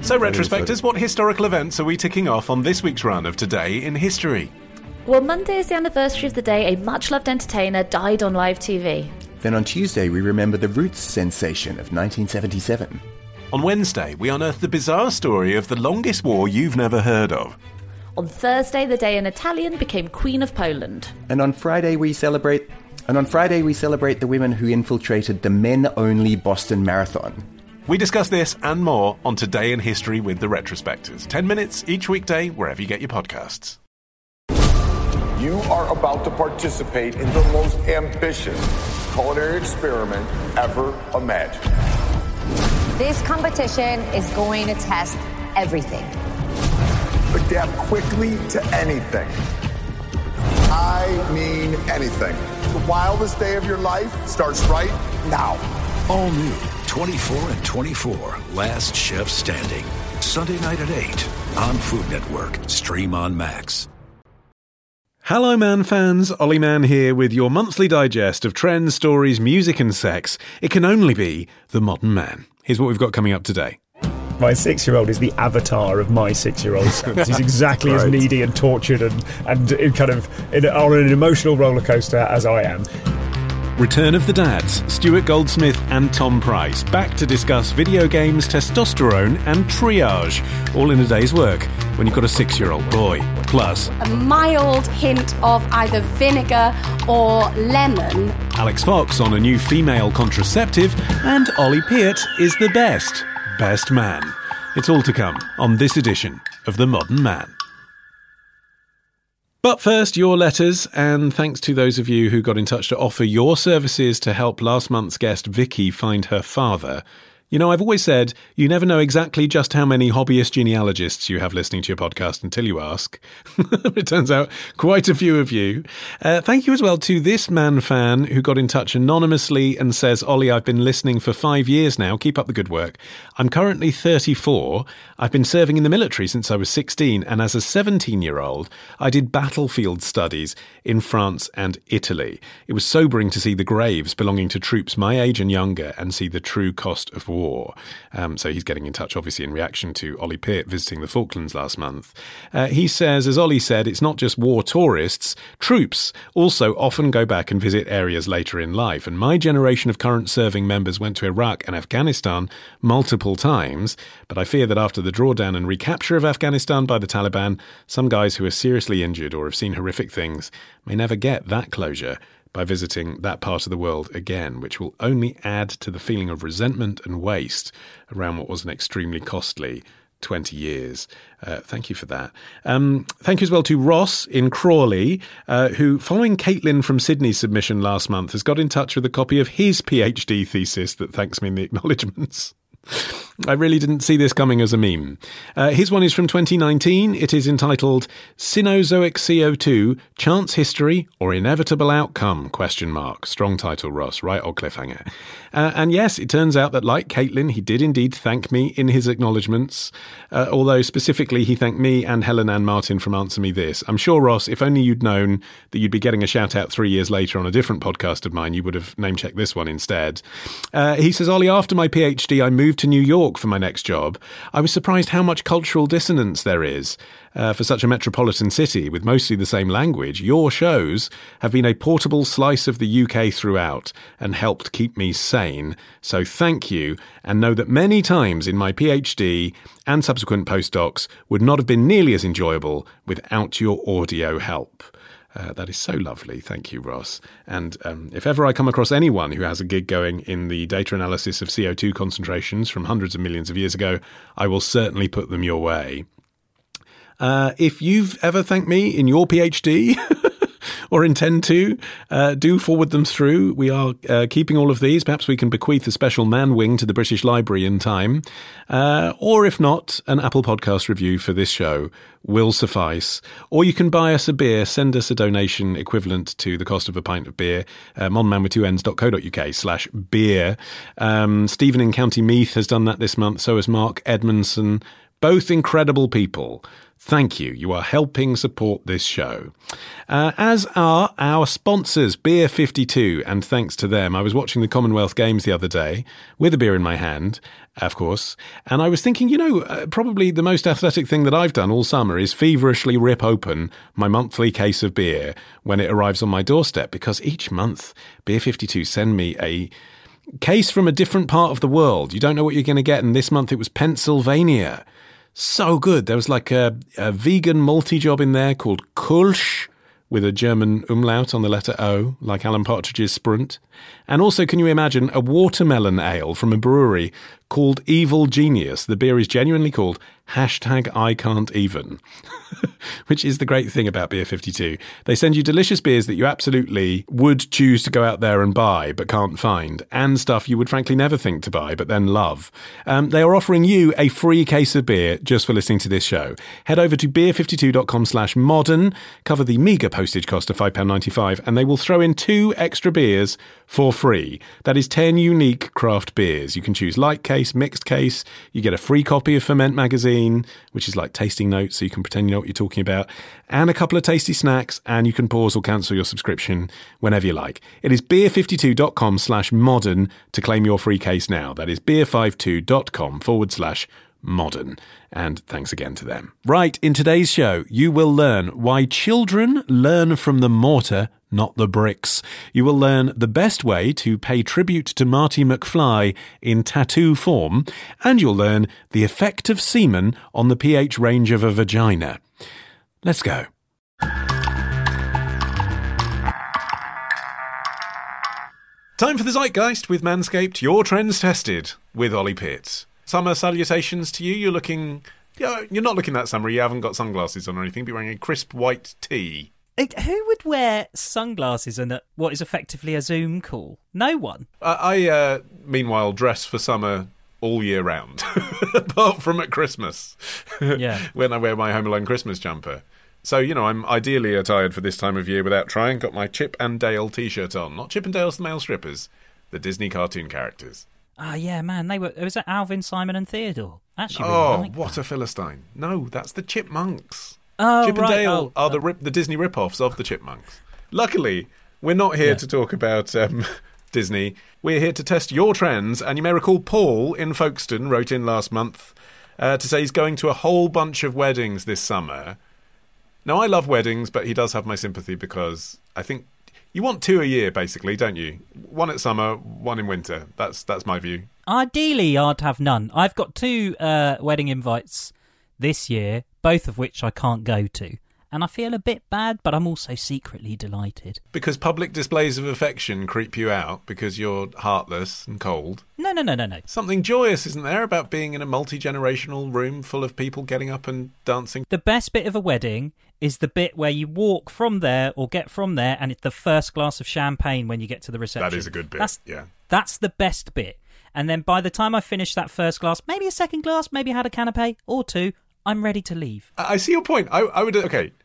So, retrospectors, what historical events are we ticking off on this week's run of Today in History? Well, Monday is the anniversary of the day a much-loved entertainer died on live TV. Then on Tuesday, we remember the Roots sensation of 1977. On Wednesday, we unearth the bizarre story of the longest war you've never heard of. On Thursday, the day an Italian became Queen of Poland. And on Friday, we celebrate the women who infiltrated the men-only Boston Marathon. We discuss this and more on Today in History with the Retrospectors. 10 minutes each weekday, wherever you get your podcasts. You are about to participate in the most ambitious culinary experiment ever imagined. This competition is going to test everything. Adapt quickly to anything. I mean anything. The wildest day of your life starts right now. All new 24 and 24, Last Chef Standing. Sunday night at 8 on Food Network. Stream on Max. Hello Man fans, Ollie Mann here with your monthly digest of trends, stories, music and sex. It can only be the modern man. Here's what we've got coming up today. My 6-year-old is the avatar of my 6-year-old son. He's exactly as needy and tortured and kind of on an emotional roller coaster as I am. Return of the Dads, Stuart Goldsmith and Tom Price, back to discuss video games, testosterone and triage, all in a day's work when you've got a 6-year-old boy. Plus, a mild hint of either vinegar or lemon. Alex Fox on a new female contraceptive, and Ollie Peart is the best man. It's all to come on this edition of The Modern Man. But first, your letters, and thanks to those of you who got in touch to offer your services to help last month's guest Vicky find her father. You know, I've always said you never know exactly just how many hobbyist genealogists you have listening to your podcast until you ask. It turns out quite a few of you. Thank you as well to this man fan who got in touch anonymously and says, Ollie, I've been listening for 5 years now. Keep up the good work. I'm currently 34. I've been serving in the military since I was 16. And as a 17-year-old, I did battlefield studies in France and Italy. It was sobering to see the graves belonging to troops my age and younger and see the true cost of war. So he's getting in touch, obviously, in reaction to Ollie Peart visiting the Falklands last month. He says, as Ollie said, it's not just war tourists. Troops also often go back and visit areas later in life. And my generation of current serving members went to Iraq and Afghanistan multiple times. But I fear that after the drawdown and recapture of Afghanistan by the Taliban, some guys who are seriously injured or have seen horrific things may never get that closure by visiting that part of the world again, which will only add to the feeling of resentment and waste around what was an extremely costly 20 years. Thank you for that. Thank you as well to Ross in Crawley, who, following Caitlin from Sydney's submission last month, has got in touch with a copy of his PhD thesis that thanks me in the acknowledgements. I really didn't see this coming as a meme. His one is from 2019. It is entitled Cenozoic CO2, Chance History or Inevitable Outcome? ? Strong title, Ross. Right old cliffhanger. And yes, it turns out that, like Caitlin, he did indeed thank me in his acknowledgements, although specifically he thanked me and Helen Ann Martin from Answer Me This. I'm sure, Ross, if only you'd known that you'd be getting a shout-out 3 years later on a different podcast of mine, you would have name-checked this one instead. He says, Ollie, after my PhD, I moved to New York for my next job. I was surprised how much cultural dissonance there is. For such a metropolitan city with mostly the same language, your shows have been a portable slice of the UK throughout and helped keep me sane. So thank you, and know that many times in my PhD and subsequent postdocs would not have been nearly as enjoyable without your audio help. That is so lovely. Thank you, Ross. And if ever I come across anyone who has a gig going in the data analysis of CO2 concentrations from hundreds of millions of years ago, I will certainly put them your way. If you've ever thanked me in your PhD or intend to, do forward them through. We are keeping all of these. Perhaps we can bequeath a special man wing to the British Library in time. Or if not, an Apple Podcast review for this show will suffice. Or you can buy us a beer. Send us a donation equivalent to the cost of a pint of beer. monmanwith2ns.co.uk/beer. Stephen in County Meath has done that this month. So has Mark Edmondson, Both incredible people. Thank you. You are helping support this show. As are our sponsors, Beer 52, and thanks to them. I was watching the Commonwealth Games the other day with a beer in my hand, of course, and I was thinking, probably the most athletic thing that I've done all summer is feverishly rip open my monthly case of beer when it arrives on my doorstep, because each month Beer 52 send me a case from a different part of the world. You don't know what you're going to get, and this month it was Pennsylvania. So good. There was like a vegan multi-job in there called Kulsch, with a German umlaut on the letter O, like Alan Partridge's Sprunt. And also, can you imagine, a watermelon ale from a brewery called Evil Genius. The beer is genuinely called #ICan'tEven, which is the great thing about Beer 52. They send you delicious beers that you absolutely would choose to go out there and buy but can't find, and stuff you would frankly never think to buy but then love. They are offering you a free case of beer just for listening to this show. Head over to beer52.com/modern, cover the meagre postage cost of £5.95, and they will throw in 2 extra beers for free. That is 10 unique craft beers. You can choose light case, mixed case. You get a free copy of Ferment magazine, which is like tasting notes, so you can pretend you know what you're talking about, and a couple of tasty snacks, and you can pause or cancel your subscription whenever you like. It is beer52.com/modern to claim your free case now. That is beer52.com/modern. And thanks again to them. Right, in today's show, you will learn why children learn from the mortar, not the bricks. You will learn the best way to pay tribute to Marty McFly in tattoo form, and you'll learn the effect of semen on the pH range of a vagina. Let's go. Time for the Zeitgeist with Manscaped, your trends tested with Ollie Pitts. Summer salutations to you. You're not looking that summery. You haven't got sunglasses on or anything, but you're wearing a crisp white tee. Who would wear sunglasses and what is effectively a Zoom call? No one. I meanwhile, dress for summer all year round, apart from at Christmas, when I wear my Home Alone Christmas jumper. So, I'm ideally attired for this time of year without trying. Got my Chip and Dale T-shirt on. Not Chip and Dale's the male strippers, the Disney cartoon characters. Ah, yeah, man, was that Alvin, Simon and Theodore? Actually, really what a Philistine. No, that's the Chipmunks. Oh, Chip and Dale are the Disney rip-offs of the Chipmunks. Luckily, we're not here to talk about Disney. We're here to test your trends, and you may recall Paul in Folkestone wrote in last month to say he's going to a whole bunch of weddings this summer. Now, I love weddings, but he does have my sympathy because I think you want 2 a year, basically, don't you? 1 at summer, 1 in winter. That's my view. Ideally, I'd have none. I've got 2 wedding invites this year, both of which I can't go to. And I feel a bit bad, but I'm also secretly delighted. Because public displays of affection creep you out because you're heartless and cold? No. Something joyous, isn't there, about being in a multi-generational room full of people getting up and dancing? The best bit of a wedding is the bit where you walk from there or get from there, and it's the first glass of champagne when you get to the reception. That is a good bit, That's the best bit. And then by the time I finish that first glass, maybe a second glass, maybe I had a canapé or 2, I'm ready to leave. I see your point. I would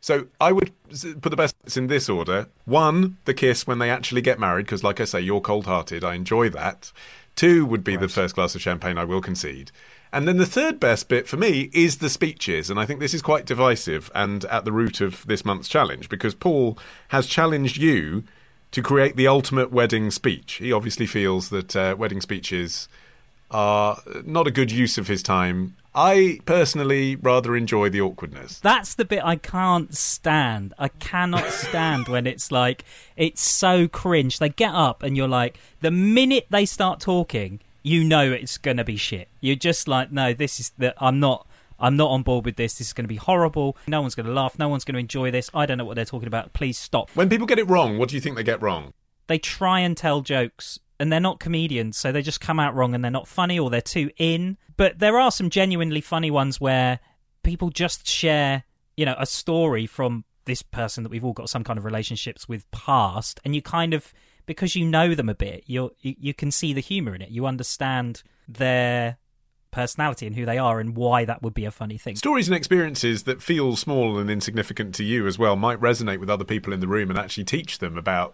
put the best in this order. 1, the kiss when they actually get married, because like I say, you're cold-hearted. I enjoy that. 2 would be the first glass of champagne, I will concede. And then the third best bit for me is the speeches, and I think this is quite divisive and at the root of this month's challenge, because Paul has challenged you to create the ultimate wedding speech. He obviously feels that wedding speeches are not a good use of his time. I personally rather enjoy the awkwardness. That's the bit I can't stand. I cannot stand when it's like, it's so cringe. They get up and you're like, the minute they start talking, you know it's going to be shit. You're just like, no, I'm not on board with this. This is going to be horrible. No one's going to laugh. No one's going to enjoy this. I don't know what they're talking about. Please stop. When people get it wrong, what do you think they get wrong? They try and tell jokes, and they're not comedians, so they just come out wrong and they're not funny, or they're too in. But there are some genuinely funny ones where people just share, a story from this person that we've all got some kind of relationships with past, and you kind of, because you know them a bit, you can see the humour in it. You understand their personality and who they are and why that would be a funny thing. Stories and experiences that feel small and insignificant to you as well might resonate with other people in the room and actually teach them about,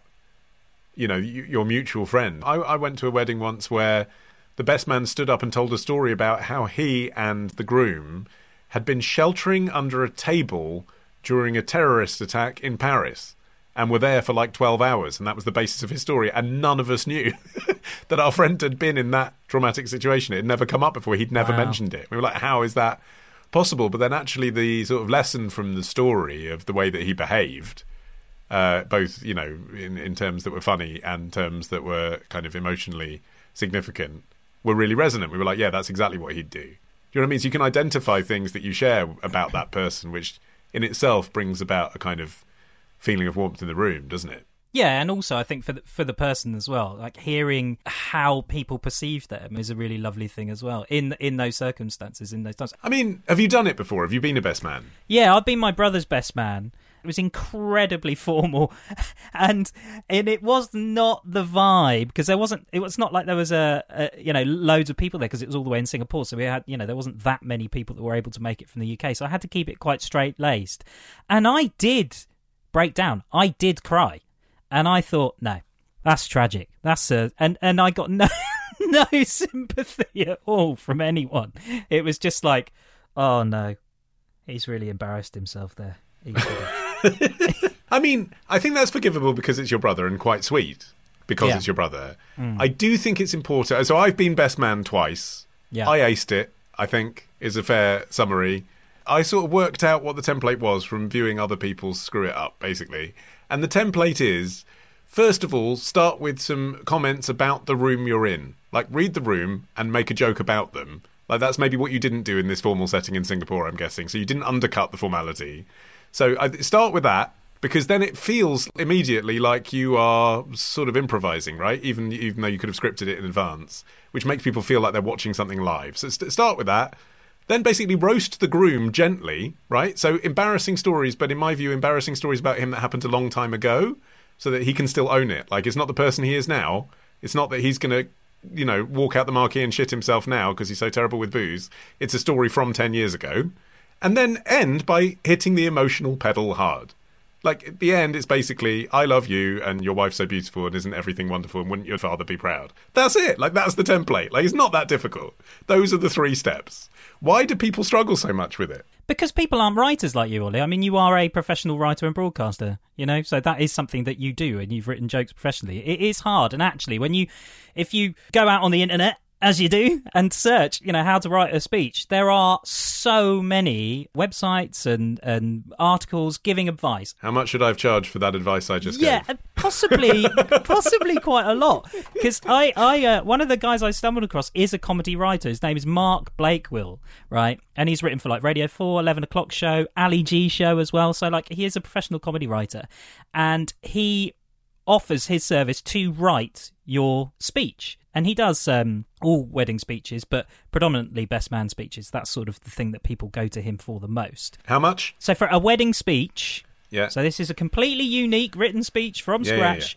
your mutual friend. I went to a wedding once where the best man stood up and told a story about how he and the groom had been sheltering under a table during a terrorist attack in Paris and were there for like 12 hours, and that was the basis of his story, and none of us knew that our friend had been in that traumatic situation. It had never come up before. He'd never mentioned it. We were like, how is that possible? But then actually the sort of lesson from the story of the way that he behaved, both, you know, in terms that were funny and terms that were kind of emotionally significant, were really resonant. We were like, yeah, that's exactly what he'd do. Do you know what I mean? So you can identify things that you share about that person, which in itself brings about a kind of feeling of warmth in the room, doesn't it? Yeah, and also I think for the person as well, like hearing how people perceive them is a really lovely thing as well in those circumstances, in those times. I mean, have you done it before? Have you been a best man? Yeah, I've been my brother's best man. It was incredibly formal, and it was not the vibe, because it was not like there was loads of people there, because it was all the way in Singapore, so we had, you know, there wasn't that many people that were able to make it from the UK, so I had to keep it quite straight laced, and I did break down. I did cry, and I thought, no, that's tragic. And I got no sympathy at all from anyone. It was just like, oh no, he's really embarrassed himself there. I mean, I think that's forgivable because it's your brother, and quite sweet because it's your brother. I do think it's important. So I've been best man twice. Yeah. I aced it, I think, is a fair summary. I sort of worked out what the template was from viewing other people screw it up, basically. And the template is, first of all, start with some comments about the room you're in. Like, read the room and make a joke about them. Like, that's maybe what you didn't do in this formal setting in Singapore, I'm guessing. So you didn't undercut the formality. So I start with that, because then it feels immediately like you are sort of improvising, right? Even though you could have scripted it in advance, which makes people feel like they're watching something live. So start with that. Then basically roast the groom gently, right? So embarrassing stories, but in my view, embarrassing stories about him that happened a long time ago, so that he can still own it. Like, it's not the person he is now. It's not that he's going to, you know, walk out the marquee and shit himself now because he's so terrible with booze. It's a story from 10 years ago. And then end by hitting the emotional pedal hard. Like, at the end, it's basically, I love you, and your wife's so beautiful, and isn't everything wonderful, and wouldn't your father be proud? That's it. Like, that's the template. Like, it's not that difficult. Those are the 3 steps. Why do people struggle so much with it? Because people aren't writers like you, Ollie. I mean, you are a professional writer and broadcaster, you know, so that is something that you do, and you've written jokes professionally. It is hard, and actually, if you go out on the internet, as you do, and search, you know, how to write a speech, there are so many websites and articles giving advice. How much should I have charged for that advice I just gave? Yeah, possibly quite a lot. Because I one of the guys I stumbled across is a comedy writer. His name is Mark Blakewill, right? And he's written for like Radio 4, 11 O'Clock Show, Ali G Show as well. So like, he is a professional comedy writer, and he offers his service to write your speech. And he does all wedding speeches, but predominantly best man speeches. That's sort of the thing that people go to him for the most. How much? So for a wedding speech, yeah. So this is a completely unique written speech from scratch,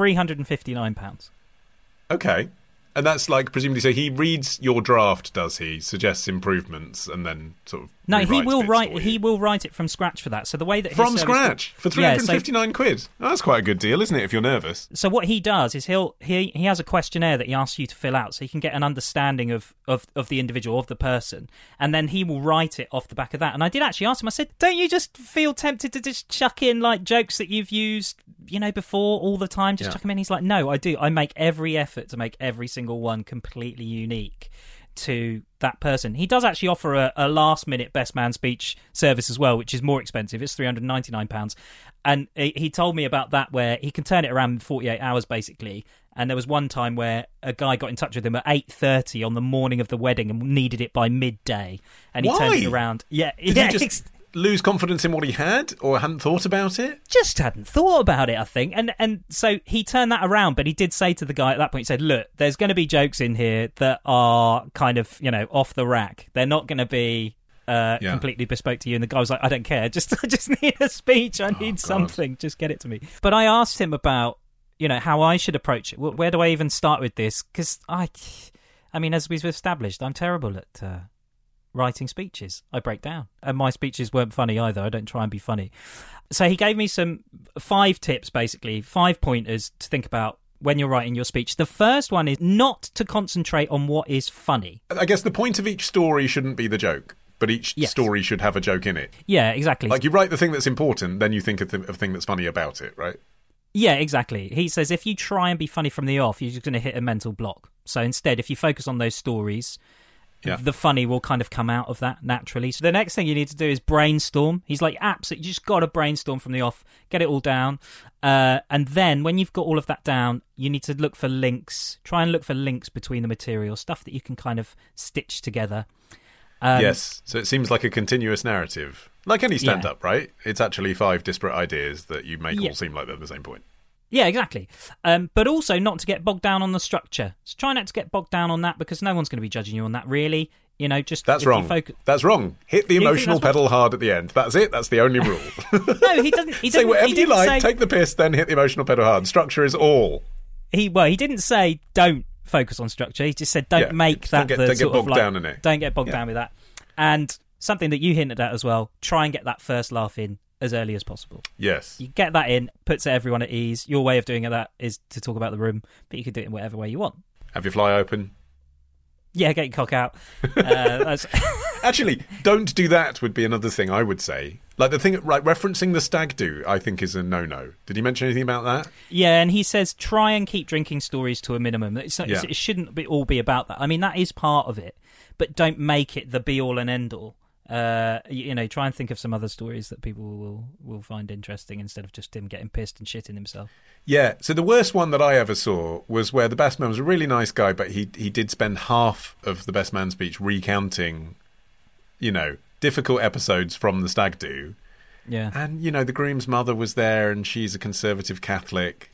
£359. Okay. And that's like, presumably, so he reads your draft, does he? Suggests improvements, and then sort of no, he will write it from scratch for that. So the way that from scratch for £359 Oh, that's quite a good deal, isn't it? If you're nervous. So what he does is he has a questionnaire that he asks you to fill out, so you can get an understanding of the individual, of the person, and then he will write it off the back of that. And I did actually ask him. I said, "Don't you just feel tempted to just chuck in like jokes that you've used, you know, before all the time? Just chuck them in." He's like, "No, I do. I make every effort to make every single one completely unique to that person." He does actually offer a last-minute best man speech service as well, which is more expensive. It's £399. And he told me about that, where he can turn it around in 48 hours, basically. And there was one time where a guy got in touch with him at 8:30 on the morning of the wedding and needed it by midday. And he turned it around. Yeah, Did he just lose confidence in what he had, or hadn't thought about it? Just hadn't thought about it, I think. And so he turned that around, but he did say to the guy at that point, he said, "Look, there's going to be jokes in here that are kind of, you know, off the rack. They're not going to be completely bespoke to you." And the guy was like, "I don't care. I just need a speech. I need something. Just get it to me." But I asked him about, you know, how I should approach it. Where do I even start with this? Because I mean, as we've established, I'm terrible at writing speeches. I break down, and my speeches weren't funny either. I don't try and be funny. So he gave me 5 tips, basically 5 pointers to think about when you're writing your speech. The first one is not to concentrate on what is funny. I guess the point of each story shouldn't be the joke, but each story should have a joke in it. Yeah, exactly. Like you write the thing that's important, then you think of the thing that's funny about it, right? Yeah, exactly. He says if you try and be funny from the off, you're just going to hit a mental block. So instead, if you focus on those stories, the funny will kind of come out of that naturally. So the next thing you need to do is brainstorm. He's like, absolutely, you just got to brainstorm from the off, get it all down. And then when you've got all of that down, you need to look for links. Try and look for links between the material, stuff that you can kind of stitch together. Yes, so it seems like a continuous narrative. Like any stand-up, right? It's actually 5 disparate ideas that you make all seem like they're the same point. Yeah, exactly. But also not to get bogged down on the structure. So try not to get bogged down on that because no one's going to be judging you on that, really. You know, just... That's wrong. That's wrong. Hit the emotional pedal hard at the end. That's it. That's the only rule. No, he doesn't... Say whatever you like, take the piss, then hit the emotional pedal hard. Structure is all. He didn't say don't focus on structure. He just said don't make that don't get bogged down in it. Don't get bogged down with that. And something that you hinted at as well, try and get that first laugh in as early as possible. Yes. You get that in, puts everyone at ease. Your way of doing that is to talk about the room, but you can do it in whatever way you want. Have your fly open. Yeah, get your cock out. Actually, don't do that would be another thing I would say. Like the thing, right, referencing the stag do, I think is a no-no. Did he mention anything about that? Yeah, and he says try and keep drinking stories to a minimum. It shouldn't all be about that. I mean, that is part of it, but don't make it the be-all and end-all. Try and think of some other stories that people will find interesting instead of just him getting pissed and shitting himself. Yeah, so the worst one that I ever saw was where the best man was a really nice guy, but he did spend half of the best man speech recounting, difficult episodes from the stag do. Yeah. And, the groom's mother was there and she's a conservative Catholic.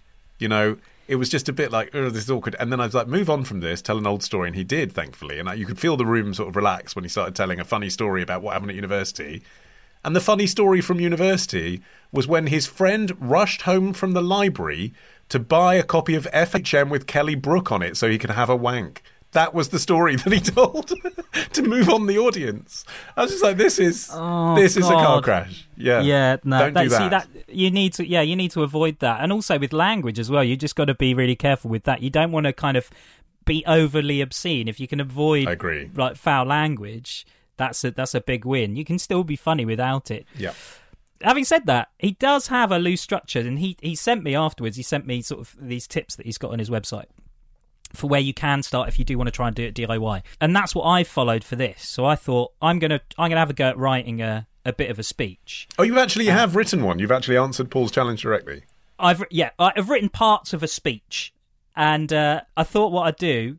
It was just a bit like, oh, this is awkward. And then I was like, move on from this, tell an old story. And he did, thankfully. And you could feel the room sort of relax when he started telling a funny story about what happened at university. And the funny story from university was when his friend rushed home from the library to buy a copy of FHM with Kelly Brook on it so he could have a wank. That was the story that he told to move on the audience. I was just like, this is a car crash. Yeah. Yeah, no. Don't do that. You need to avoid that. And also with language as well, you just got to be really careful with that. You don't want to kind of be overly obscene. If you can avoid I agree. Like foul language, that's a big win. You can still be funny without it. Yeah. Having said that, he does have a loose structure, and he sent me afterwards. He sent me sort of these tips that he's got on his website for where you can start if you do want to try and do it DIY. And that's what I followed for this. So I thought I'm gonna have a go at writing a bit of a speech. Oh, you actually have written one. You've actually answered Paul's challenge directly. I've written parts of a speech, and I thought what I'd do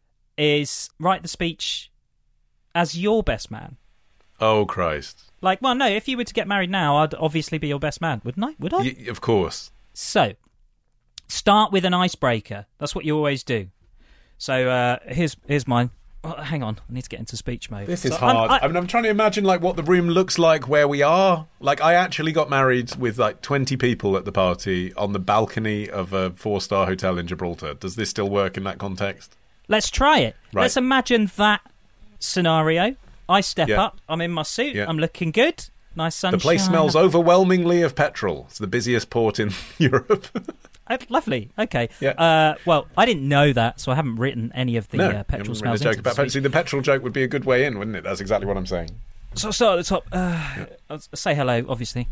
is write the speech as your best man. Oh, Christ. Like, well, no, if you were to get married now, I'd obviously be your best man, wouldn't I? Would I? Of course. So, start with an icebreaker. That's what you always do. So, here's mine. Oh, hang on, I need to get into speech mode. This is hard. I'm trying to imagine like what the room looks like where we are. Like, I actually got married with like 20 people at the party on the balcony of a 4-star hotel in Gibraltar. Does this still work in that context? Let's try it. Right. Let's imagine that scenario. I step up. I'm in my suit. I'm looking good. Nice sunshine. The place smells overwhelmingly of petrol. It's the busiest port in Europe. Lovely. Okay. Yeah. Well, I didn't know that, so I haven't written any of the petrol smells. Joke about petrol. See, the petrol joke would be a good way in, wouldn't it? That's exactly what I'm saying. So I'll start at the top. I'll say hello, obviously.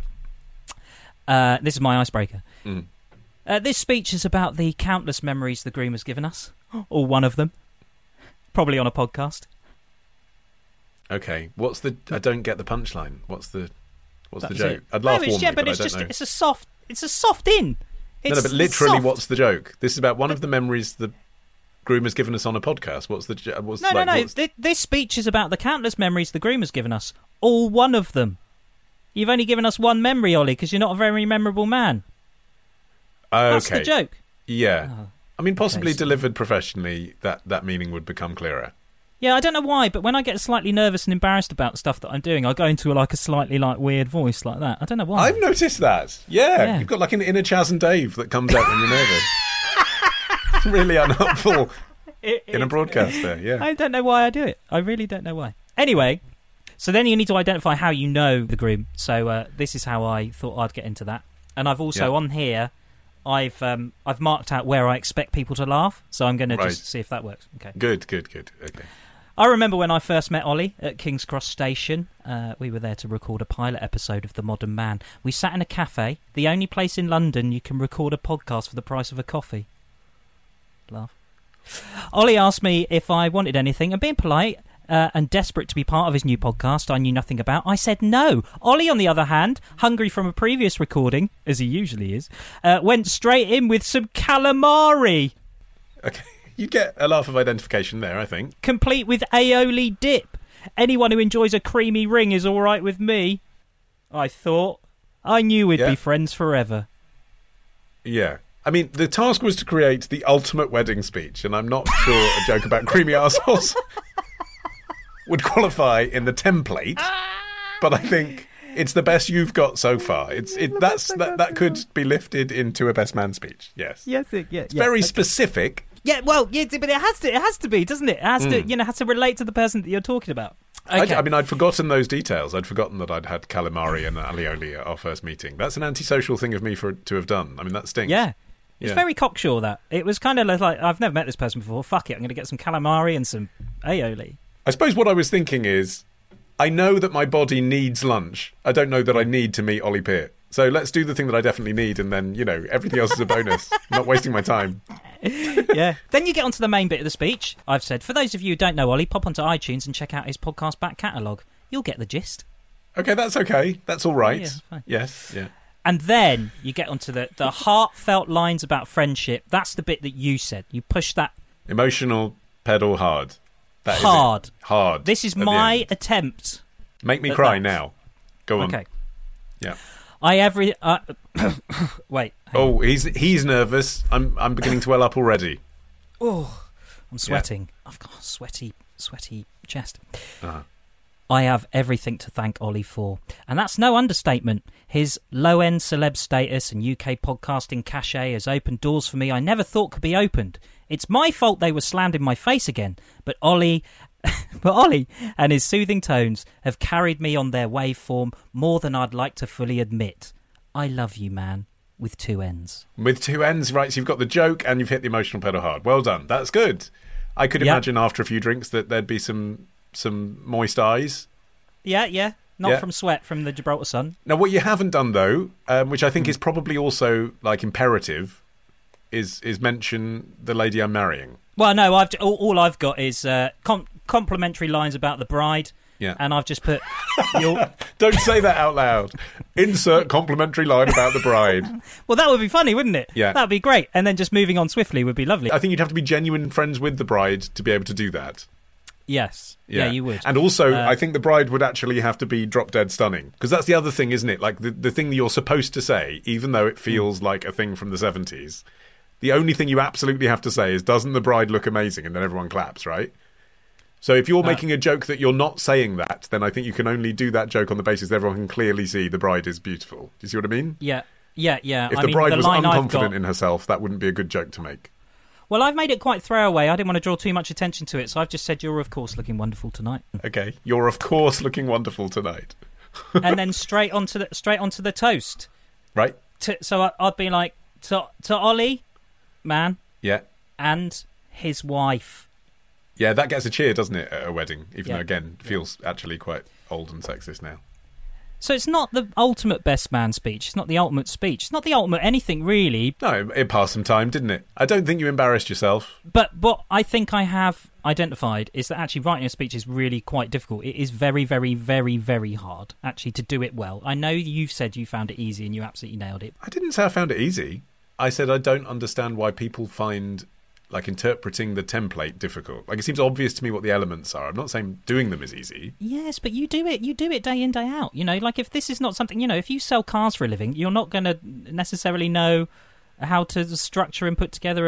This is my icebreaker. Mm. This speech is about the countless memories the groom has given us, or one of them, probably on a podcast. Okay, I don't get the punchline. What's the joke? It. I'd laugh no, warmly, but I don't know. It's a soft in. No, but literally, what's the joke? This is about one of the memories the groom has given us on a podcast. No. This speech is about the countless memories the groom has given us. All one of them. You've only given us one memory, Ollie, because you're not a very memorable man. Okay. That's the joke. Yeah. I mean, possibly delivered professionally, that meaning would become clearer. Yeah, I don't know why, but when I get slightly nervous and embarrassed about stuff that I'm doing, I go into a slightly weird voice like that. I don't know why. I've noticed that. Yeah. You've got like an inner Chaz and Dave that comes out when you're nervous. It's really unhelpful in a broadcaster. Yeah. I don't know why I do it. I really don't know why. Anyway, so then you need to identify how you know the groom. So this is how I thought I'd get into that. And I've also on here, I've marked out where I expect people to laugh. So I'm going to just see if that works. Okay. Good. Okay. I remember when I first met Ollie at King's Cross Station. We were there to record a pilot episode of The Modern Man. We sat in a cafe, the only place in London you can record a podcast for the price of a coffee. Laugh. Ollie asked me if I wanted anything, and being polite and desperate to be part of his new podcast I knew nothing about, I said no. Ollie, on the other hand, hungry from a previous recording, as he usually is, went straight in with some calamari. Okay. You get a laugh of identification there, I think. Complete with aioli dip. Anyone who enjoys a creamy ring is all right with me. I thought. I knew we'd be friends forever. Yeah. I mean, the task was to create the ultimate wedding speech, and I'm not sure a joke about creamy arseholes would qualify in the template, but I think it's the best you've got so far. That could be lifted into a best man speech. Yes. Yes. It's very specific. Yeah, well, yeah, but it has to be, doesn't it? It has to, has to relate to the person that you're talking about. Okay. I mean, I'd forgotten those details. I'd forgotten that I'd had calamari and alioli at our first meeting. That's an antisocial thing of me to have done. I mean, that stinks. Yeah. It's very cocksure, that. It was kind of like, I've never met this person before. Fuck it, I'm going to get some calamari and some aioli. I suppose what I was thinking is, I know that my body needs lunch. I don't know that I need to meet Ollie Peart. So let's do the thing that I definitely need, and then, everything else is a bonus. I'm not wasting my time. Yeah. Then you get onto the main bit of the speech. I've said, for those of you who don't know Ollie, pop onto iTunes and check out his podcast back catalogue. You'll get the gist. Okay, that's okay. That's all right. Yeah, fine. Yes, yeah. And then you get onto the heartfelt lines about friendship. That's the bit that you said. You push that. Emotional pedal hard. That hard. Is it. Hard. This is my attempt. Make me cry now. Go on. Okay. Yeah. Wait. Oh, he's nervous. I'm beginning to well up already. Oh, I'm sweating. Yeah. I've got a sweaty chest. Uh-huh. I have everything to thank Ollie for, and that's no understatement. His low-end celeb status and UK podcasting cachet has opened doors for me I never thought could be opened. It's my fault they were slammed in my face again, but Ollie and his soothing tones have carried me on their waveform more than I'd like to fully admit. I love you, man, with two N's. With two N's, right, so you've got the joke and you've hit the emotional pedal hard. Well done, that's good. I could imagine after a few drinks that there'd be some moist eyes. Yeah. Not from sweat from the Gibraltar sun. Now, what you haven't done, though, which I think is probably also, imperative, is mention the lady I'm marrying. Well, no, all I've got is complimentary lines about the bride. Yeah. And I've just put... Don't say that out loud. Insert complimentary line about the bride. Well, that would be funny, wouldn't it? Yeah. That would be great. And then just moving on swiftly would be lovely. I think you'd have to be genuine friends with the bride to be able to do that. Yes. Yeah, you would. And also, I think the bride would actually have to be drop-dead stunning. Because that's the other thing, isn't it? Like, the thing that you're supposed to say, even though it feels like a thing from the 70s, the only thing you absolutely have to say is, doesn't the bride look amazing? And then everyone claps, right? So if you're making a joke that you're not saying that, then I think you can only do that joke on the basis that everyone can clearly see the bride is beautiful. Do you see what I mean? Yeah. If the bride was unconfident in herself, that wouldn't be a good joke to make. Well, I've made it quite throwaway. I didn't want to draw too much attention to it, so I've just said you're, of course, looking wonderful tonight. Okay. You're, of course, looking wonderful tonight. And then straight onto the toast. Right. So I'd be like, to Ollie, man. Yeah. And his wife. Yeah, that gets a cheer, doesn't it, at a wedding? Even though, again, feels actually quite old and sexist now. So it's not the ultimate best man speech. It's not the ultimate speech. It's not the ultimate anything, really. No, it passed some time, didn't it? I don't think you embarrassed yourself. But what I think I have identified is that actually writing a speech is really quite difficult. It is very, very, very, very hard, actually, to do it well. I know you've said you found it easy and you absolutely nailed it. I didn't say I found it easy. I said I don't understand why people find... interpreting the template difficult. It seems obvious to me what the elements are. I'm not saying doing them is easy. Yes, but you do it day in, day out. If this is not something, if you sell cars for a living, you're not going to necessarily know how to structure and put together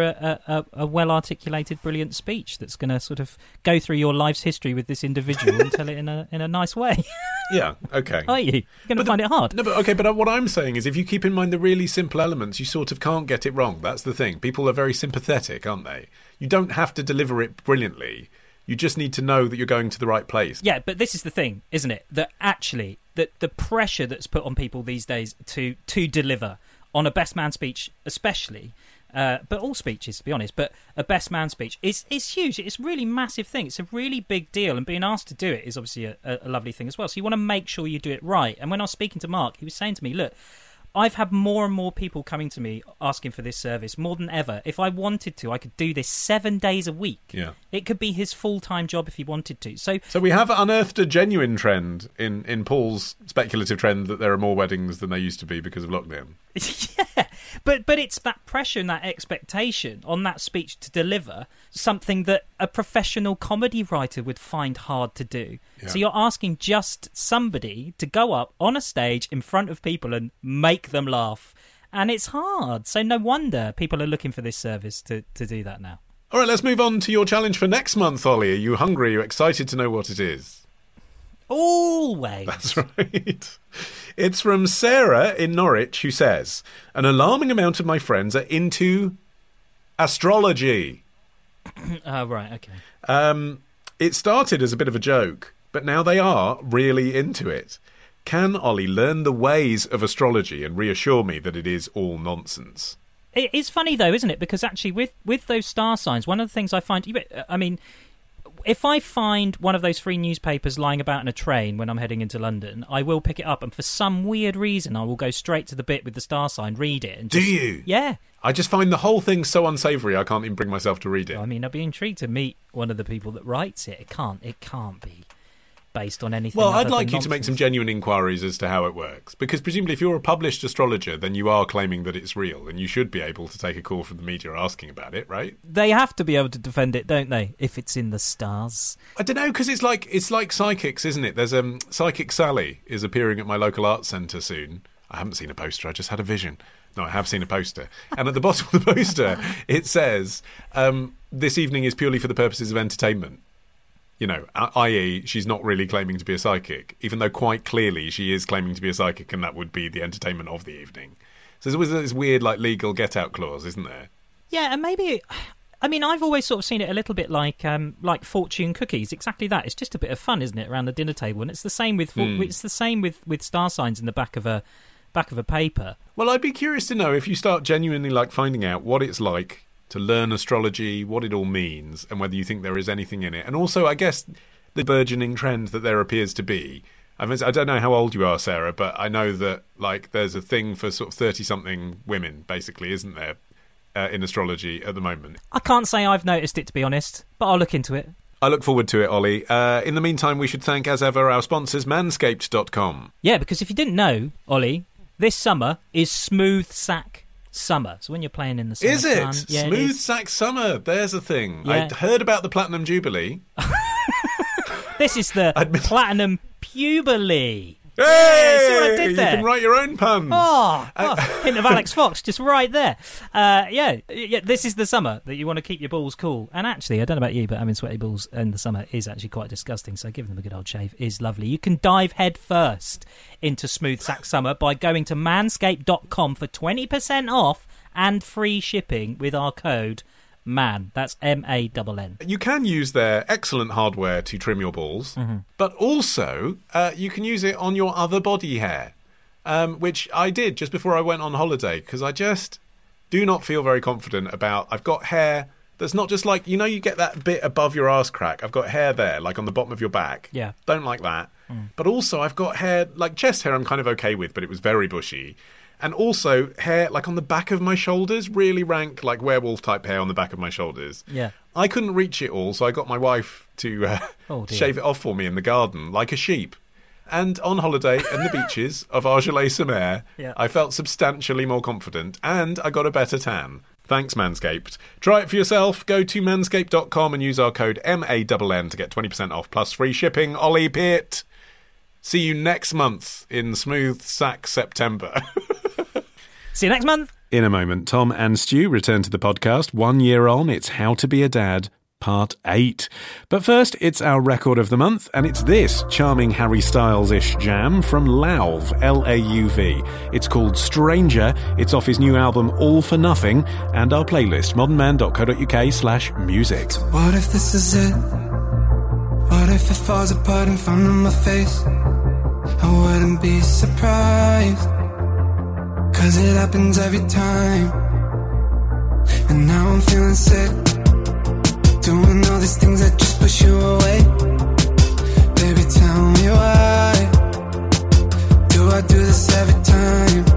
a well-articulated, brilliant speech that's going to sort of go through your life's history with this individual and tell it in a nice way. Yeah, okay. Are you? You're going to find it hard. No, but what I'm saying is if you keep in mind the really simple elements, you sort of can't get it wrong. That's the thing. People are very sympathetic, aren't they? You don't have to deliver it brilliantly. You just need to know that you're going to the right place. Yeah, but this is the thing, isn't it? That actually, the pressure that's put on people these days to deliver on a best man speech especially, but all speeches, to be honest. But a best man speech is huge. It's a really massive thing. It's a really big deal, and being asked to do it is obviously a lovely thing as well. So you want to make sure you do it right. And when I was speaking to Mark, he was saying to me, look, I've had more and more people coming to me asking for this service, more than ever. If I wanted to, I could do this 7 days a week. Yeah. It could be his full-time job if he wanted to. So we have unearthed a genuine trend in Paul's speculative trend that there are more weddings than there used to be because of lockdown. Yeah, but it's that pressure and that expectation on that speech to deliver something that a professional comedy writer would find hard to do. Yeah. So you're asking just somebody to go up on a stage in front of people and make them laugh. And it's hard. So no wonder people are looking for this service to do that now. All right, let's move on to your challenge for next month, Ollie. Are you hungry? Are you excited to know what it is? Always. That's right. It's from Sarah in Norwich, who says, an alarming amount of my friends are into astrology. Right, okay. It started as a bit of a joke, but now they are really into it. Can Ollie learn the ways of astrology and reassure me that it is all nonsense? It is funny, though, isn't it? Because actually, with those star signs, one of the things I find... I mean... If I find one of those free newspapers lying about in a train when I'm heading into London, I will pick it up, and for some weird reason, I will go straight to the bit with the star sign, read it. And Do you? Yeah. I just find the whole thing so unsavoury, I can't even bring myself to read it. I mean, I'd be intrigued to meet one of the people that writes it. It can't be based on anything. Well, I'd like you to make some genuine inquiries as to how it works, because presumably if you're a published astrologer, then you are claiming that it's real, and you should be able to take a call from the media asking about it, right? They have to be able to defend it, don't they, if it's in the stars? I don't know, because it's like psychics, isn't it? There's Psychic Sally is appearing at my local arts centre soon. I haven't seen a poster, I just had a vision. No, I have seen a poster. And at the bottom of the poster, it says, this evening is purely for the purposes of entertainment. You know, i.e., she's not really claiming to be a psychic, even though quite clearly she is claiming to be a psychic, and that would be the entertainment of the evening. So there's always this weird, legal get-out clause, isn't there? Yeah, and maybe... I mean, I've always sort of seen it a little bit like fortune cookies. Exactly that. It's just a bit of fun, isn't it, around the dinner table? And it's the same with with star signs in the back of a paper. Well, I'd be curious to know if you start genuinely finding out what it's like to learn astrology, what it all means, and whether you think there is anything in it. And also, I guess, the burgeoning trend that there appears to be. I don't know how old you are, Sarah, but I know that there's a thing for sort of 30-something women, basically, isn't there, in astrology at the moment? I can't say I've noticed it, to be honest, but I'll look into it. I look forward to it, Ollie. In the meantime, we should thank, as ever, our sponsors, Manscaped.com. Yeah, because if you didn't know, Ollie, this summer is Smooth Sack Summer. So when you're playing in the summer, is it? Yeah, Smooth Sack Summer. There's a thing. Yeah. I heard about the Platinum Jubilee. This is the Platinum Pubilee. Hey! Yeah, see what I did there? You can write your own puns. Hint of Alex Fox, just right there. Yeah, this is the summer that you want to keep your balls cool. And actually, I don't know about you, but having sweaty balls in the summer is actually quite disgusting. So giving them a good old shave is lovely. You can dive head first into Smooth Sack Summer by going to manscaped.com for 20% off and free shipping with our code MAN. That's MANN. You can use their excellent hardware to trim your balls, but also you can use it on your other body hair, which I did just before I went on holiday, because I just do not feel very confident about... I've got hair that's not just you get that bit above your arse crack. I've got hair there, on the bottom of your back. Yeah. Don't like that. But also I've got hair, chest hair I'm kind of okay with, but it was very bushy. And also hair, on the back of my shoulders, really rank, werewolf-type hair on the back of my shoulders. Yeah. I couldn't reach it all, so I got my wife to shave it off for me in the garden, like a sheep. And on holiday in the beaches of Argelès-sur-Mer, I felt substantially more confident, and I got a better tan. Thanks, Manscaped. Try it for yourself. Go to manscaped.com and use our code MANN to get 20% off, plus free shipping. Ollie Pitt. See you next month in Smooth Sack September. See you next month. In a moment, Tom and Stu return to the podcast. 1 year on, it's How to Be a Dad, Part 8. But first, it's our record of the month, and it's this charming Harry Styles-ish jam from Lauv, L-A-U-V. It's called Stranger. It's off his new album, All for Nothing, and our playlist, modernman.co.uk/music. So what if this is it? What if it falls apart in front of my face? I wouldn't be surprised, 'cause it happens every time. and now I'm feeling sick. Doing all these things that just push you away. Baby, tell me why do I do this every time?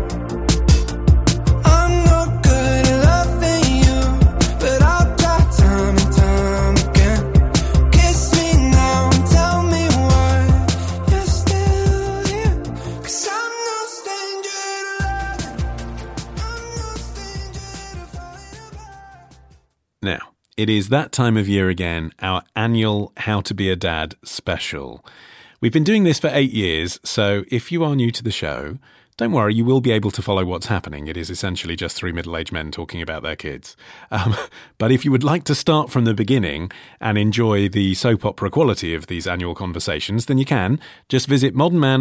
I'm no good at loving you, but I'll try time and time again. Kiss me now and tell me why you're still here. 'Cause I'm no stranger to loving. I'm no stranger to falling apart. Now, it is that time of year again, our annual How to Be a Dad special. We've been doing this for 8 years, so if you are new to the show, don't worry, you will be able to follow what's happening. It is essentially just 3 middle-aged men talking about their kids. But if you would like to start from the beginning and enjoy the soap opera quality of these annual conversations, then you can. Just visit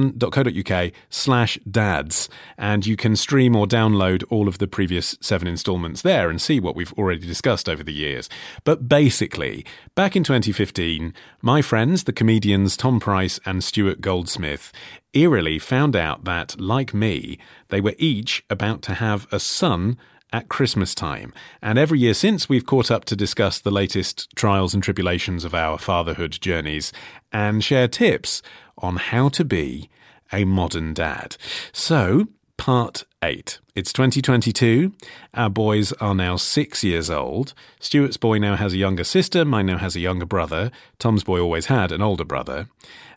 modernman.co.uk/dads, and you can stream or download all of the previous 7 instalments there and see what we've already discussed over the years. But basically, back in 2015, my friends, the comedians Tom Price and Stuart Goldsmith, eerily found out that, like me, they were each about to have a son at Christmas time. And every year since, we've caught up to discuss the latest trials and tribulations of our fatherhood journeys and share tips on how to be a modern dad. So, part 8. It's 2022. Our boys are now 6 years old. Stuart's boy now has a younger sister. Mine now has a younger brother. Tom's boy always had an older brother.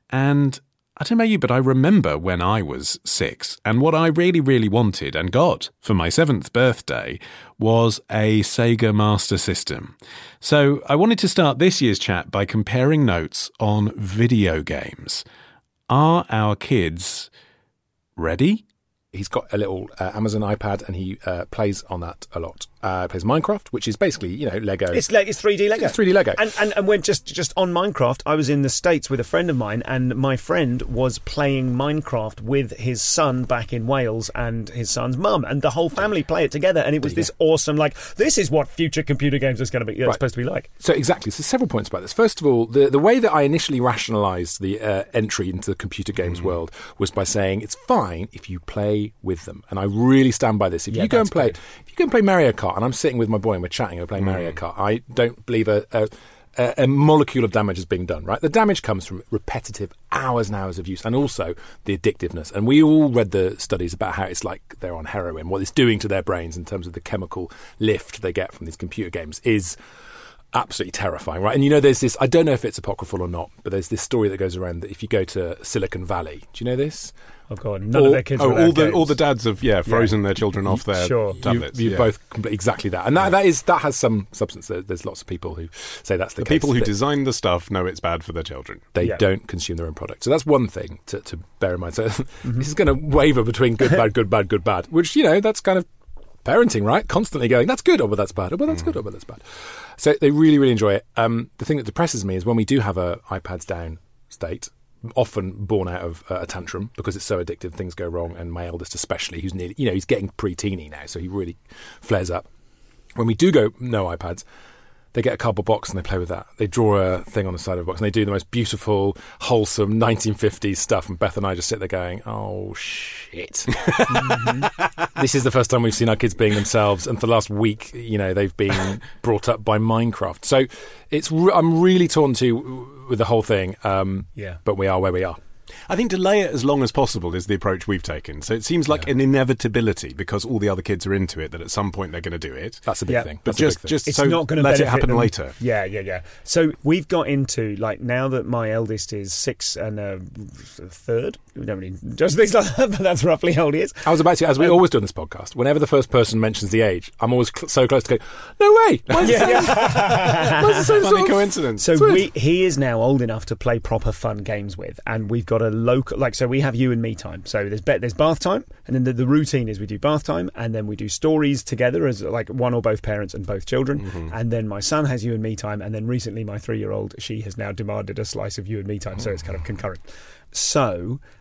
And I don't know about you, but I remember when I was 6, and what I really, really wanted and got for my 7th birthday was a Sega Master System. So I wanted to start this year's chat by comparing notes on video games. Are our kids ready? He's got a little Amazon iPad, and he plays on that a lot. Plays Minecraft, which is basically, Lego. It's 3D Lego. It's 3D Lego. And when just on Minecraft, I was in the States with a friend of mine, and my friend was playing Minecraft with his son back in Wales and his son's mum, and the whole family play it together, and it was this awesome, this is what future computer games is going to be supposed to be like. So exactly. So several points about this. First of all, the way that I initially rationalised the entry into the computer games world was by saying it's fine if you play with them, and I really stand by this. If you go and play Mario Kart, and I'm sitting with my boy and we're chatting and we're playing Mario Kart, I don't believe a molecule of damage is being done, right? The damage comes from repetitive hours and hours of use, and also the addictiveness. And we all read the studies about how it's like they're on heroin. What it's doing to their brains in terms of the chemical lift they get from these computer games is absolutely terrifying, right? And there's this, I don't know if it's apocryphal or not, but there's this story that goes around that if you go to Silicon Valley, do you know this? Oh God, none of their kids were all the dads have frozen their children off their tablets. You've both exactly that, and that has some substance. There's lots of people who say that's the case. People who design the stuff know it's bad for their children. They don't consume their own product, so that's one thing to bear in mind. So this is going to waver between good, bad, good, bad, good, bad, which that's kind of parenting, right? Constantly going, that's good, oh, but that's bad, oh, but that's good, oh, but that's bad. So they really, really enjoy it. The thing that depresses me is when we do have a iPads down state, often born out of a tantrum because it's so addictive, things go wrong, and my eldest especially, who's nearly, he's getting pre-teeny now, so he really flares up. When we do go no iPads, they get a cardboard box and they play with that. They draw a thing on the side of the box and they do the most beautiful, wholesome 1950s stuff, and Beth and I just sit there going, oh shit. This is the first time we've seen our kids being themselves, and for the last week, they've been brought up by Minecraft. So I'm really torn with the whole thing, but we are where we are. I think delay it as long as possible is the approach we've taken. So it seems like an inevitability because all the other kids are into it that at some point they're going to do it. That's a big thing. But just it's so not going to let it happen them later. Yeah. So we've got into, now that my eldest is 6 and a third, we don't really judge things like that, but that's roughly how old he is. I was about to, as we always do on this podcast, whenever the first person mentions the age, I'm always so close to go, no way! Mine's the same funny coincidence. So he is now old enough to play proper fun games with, and we've got a local, so we have you and me time. So there's bath time, and then the routine is we do bath time, and then we do stories together as one or both parents and both children, and then my son has you and me time, and then recently my 3-year-old, she has now demanded a slice of you and me time, so it's kind of concurrent. So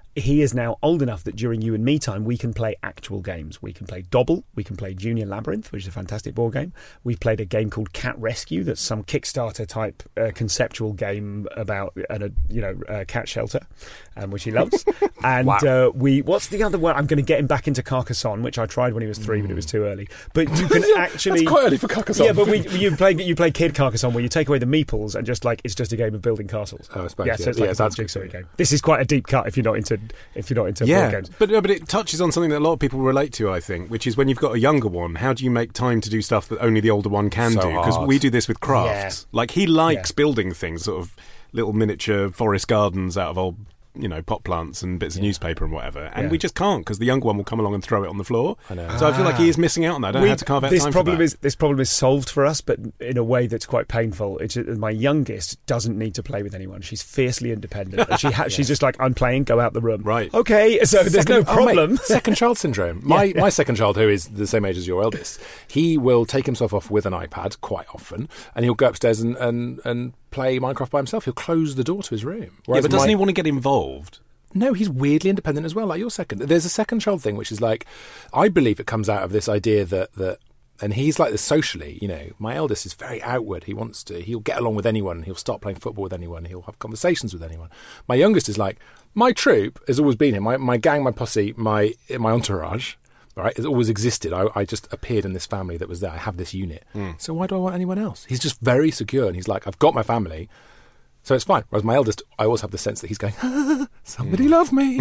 he is now old enough that during you and me time, we can play actual games. We can play Dobble. We can play Junior Labyrinth, which is a fantastic board game. We've played a game called Cat Rescue. That's some Kickstarter type conceptual game about a cat shelter, which he loves. And what's the other one? I'm going to get him back into Carcassonne, which I tried when he was 3, but it was too early. But you can actually... That's quite early for Carcassonne. Yeah, but you play Kid Carcassonne, where you take away the meeples and just it's just a game of building castles. Oh, I suppose. Yeah, so it's like a jigsaw game. This is quite a deep cut if you're not into board games. But it touches on something that a lot of people relate to, I think, which is when you've got a younger one, how do you make time to do stuff that only the older one can do? Because we do this with crafts. Yeah. Like, he likes building things, sort of little miniature forest gardens out of old pot plants and bits of newspaper and whatever. And we just can't, because the younger one will come along and throw it on the floor. I know. So I feel like he is missing out on that. I don't know how to carve out time for that. This problem is solved for us, but in a way that's quite painful. My youngest doesn't need to play with anyone. She's fiercely independent. And she's just like, I'm playing, go out the room. Right. Okay, so there's no problem. Second child syndrome. My second child, who is the same age as your eldest, he will take himself off with an iPad quite often, and he'll go upstairs and play Minecraft by himself. He'll close the door to his room. But doesn't he want to get involved? No, he's weirdly independent as well, like your second. There's a second child thing, which is like, I believe it comes out of this idea that and he's like this socially, my eldest is very outward. He'll get along with anyone. He'll start playing football with anyone. He'll have conversations with anyone. My youngest is like, my troop has always been here. My gang, my posse, my entourage, right, has always existed. I just appeared in this family that was there. I have this unit. So why do I want anyone else? He's just very secure, and he's like, I've got my family. So it's fine. Whereas my eldest, I always have the sense that he's going, somebody love me.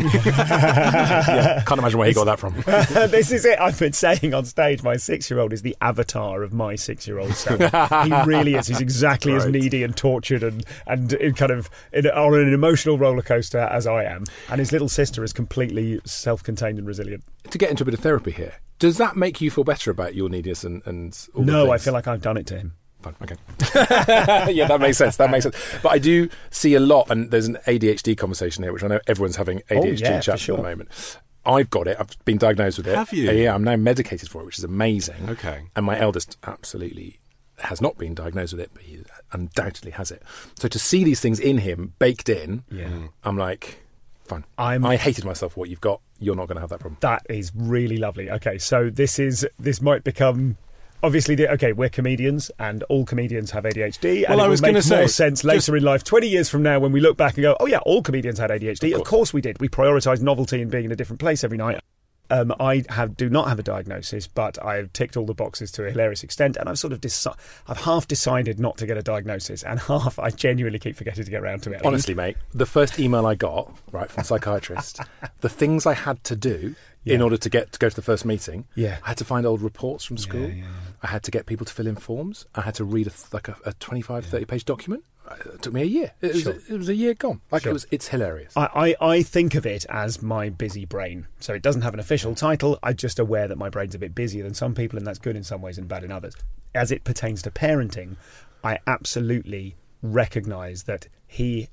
Yeah, can't imagine where he got that from. This is it. I've been saying on stage, my 6-year-old is the avatar of my 6-year-old son. He really is. He's exactly as needy and tortured and kind of on an emotional roller coaster as I am. And his little sister is completely self-contained and resilient. To get into a bit of therapy here, does that make you feel better about your neediness and all the No, things? I feel like I've done it to him. Fine, okay. Yeah, that makes sense. But I do see a lot, and there's an ADHD conversation here, which I know everyone's having ADHD chats at the moment. I've got it. I've been diagnosed with it. Have you? Yeah, I'm now medicated for it, which is amazing. Okay. And my eldest absolutely has not been diagnosed with it, but he undoubtedly has it. So to see these things in him, baked in, I'm like, fine. I hated myself for what you've got. You're not going to have that problem. That is really lovely. Okay, so this might become... Obviously, we're comedians, and all comedians have ADHD, and it will make more sense later in life, 20 years from now, when we look back and go, oh yeah, all comedians had ADHD. Of course we did. We prioritised novelty and being in a different place every night. I do not have a diagnosis, but I've ticked all the boxes to a hilarious extent, and I've sort of I've half decided not to get a diagnosis, and half I genuinely keep forgetting to get around to it. Honestly, mate, the first email I got from a psychiatrist, the things I had to do in order to go to the first meeting, I had to find old reports from school. I had to get people to fill in forms. I had to read a 25, 30-page document. It took me a year. It was a year gone. It's hilarious. I think of it as my busy brain. So it doesn't have an official title. I'm just aware that my brain's a bit busier than some people, and that's good in some ways and bad in others. As it pertains to parenting, I absolutely recognise that he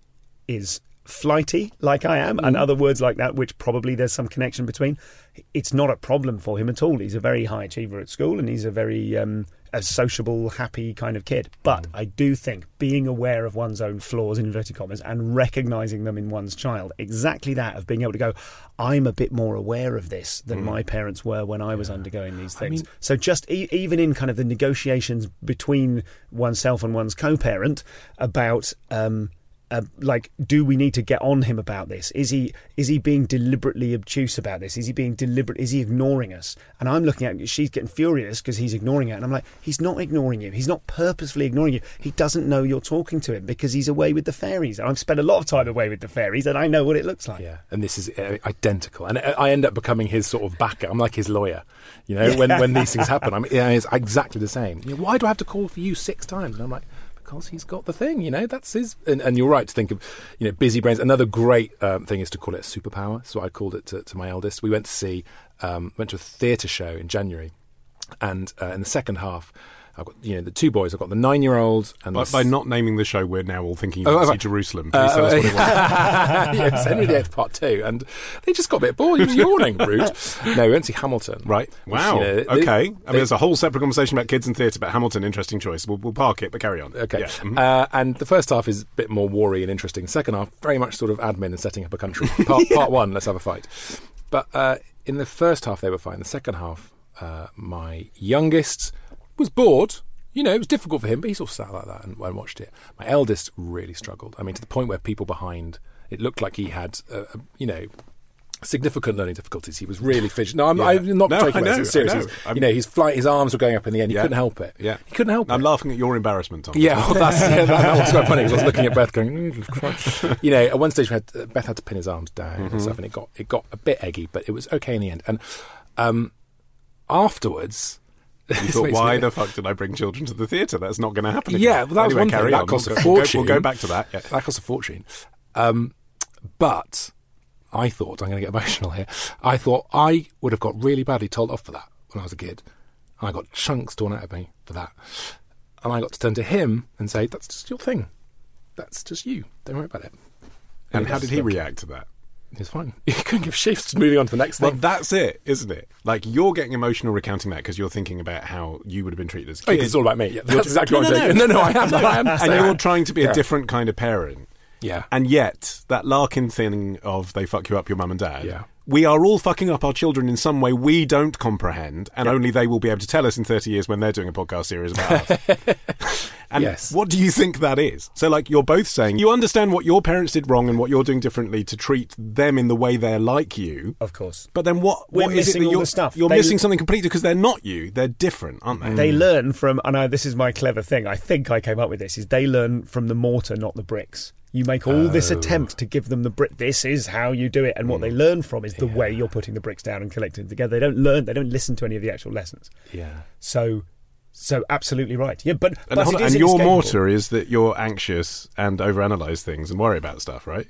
is flighty like I am, and other words like that, which probably there's some connection between. It's not a problem for him at all. He's a very high achiever at school, and he's a very a sociable, happy kind of kid. But I do think being aware of one's own flaws, in inverted commas, and recognising them in one's child, exactly that, of being able to go, I'm a bit more aware of this than my parents were when I was undergoing these things. So just even in kind of the negotiations between oneself and one's co-parent about... do we need to get on him about this? Is he being deliberately obtuse about this? Is he ignoring us? And I'm looking at, she's getting furious because he's ignoring her. And I'm like, he's not ignoring you. He's not purposefully ignoring you. He doesn't know you're talking to him because he's away with the fairies. I've spent a lot of time away with the fairies, and I know what it looks like. Yeah, and this is identical. And I end up becoming his sort of backer. I'm like his lawyer, when these things happen. It's exactly the same. Why do I have to call for you 6 times? And I'm like, because he's got the thing, that's his... And you're right to think of, busy brains. Another great thing is to call it a superpower. That's what I called it to my eldest. We went to a theatre show in January, and in the second half, I've got the 2 boys. I've got the 9-year-old and By not naming the show, we're now all thinking you see Jerusalem. Please tell us what it was. Yes, Henry VIII Part 2, and they just got a bit bored. He was yawning, rude. No, we went to see Hamilton. Right. Wow. Which, okay. I mean, there's a whole separate conversation about kids and theatre, but Hamilton, interesting choice. We'll park it, but carry on. Okay. Yeah. Mm-hmm. And the first half is a bit more war-y and interesting. Second half, very much sort of admin and setting up a country. Part 1, let's have a fight. But in the first half, they were fine. The second half, my youngest was bored. It was difficult for him, but he sort of sat like that and watched it. My eldest really struggled. I mean, to the point where people behind, it looked like he had, significant learning difficulties. He was really fidgety. No, I'm not taking it seriously. His arms were going up in the end. He couldn't help it. Yeah. He couldn't help it. I'm laughing at your embarrassment, Tom. Yeah, well, that was quite funny. I was looking at Beth going, at one stage Beth had to pin his arms down and stuff, and it got a bit eggy, but it was okay in the end. And afterwards... You thought, why the fuck did I bring children to the theatre? That's not going to happen again. Yeah, well, that was one thing. That cost a fortune. We'll go back to that. Yeah. That cost a fortune. But I thought, I'm going to get emotional here, I thought I would have got really badly told off for that when I was a kid. And I got chunks torn out of me for that. And I got to turn to him and say, that's just your thing. That's just you. Don't worry about it. And how did he react to that? It's fine. You couldn't give shifts. Moving on to the next thing. Well, that's it, isn't it? Like, you're getting emotional recounting that because you're thinking about how you would have been treated as a kid. It's all about me. Yeah, that's exactly what I'm saying. No, I am. And you're trying to be a different kind of parent. Yeah. And yet, that Larkin thing of they fuck you up, your mum and dad. Yeah. We are all fucking up our children in some way we don't comprehend, and only they will be able to tell us in 30 years when they're doing a podcast series about us. And what do you think that is? So, like, you're both saying you understand what your parents did wrong and what you're doing differently to treat them in the way they're like you. Of course. But then what is it that you're missing something completely because they're not you. They're different, aren't they? They learn from, and this is my clever thing, I think I came up with this, is they learn from the mortar, not the bricks. You make all this attempt to give them the brick. This is how you do it, and what they learn from is the way you're putting the bricks down and collecting them together. They don't learn. They don't listen to any of the actual lessons. Yeah. So absolutely right. Yeah, but and your mortar is that you're anxious and overanalyze things and worry about stuff, right?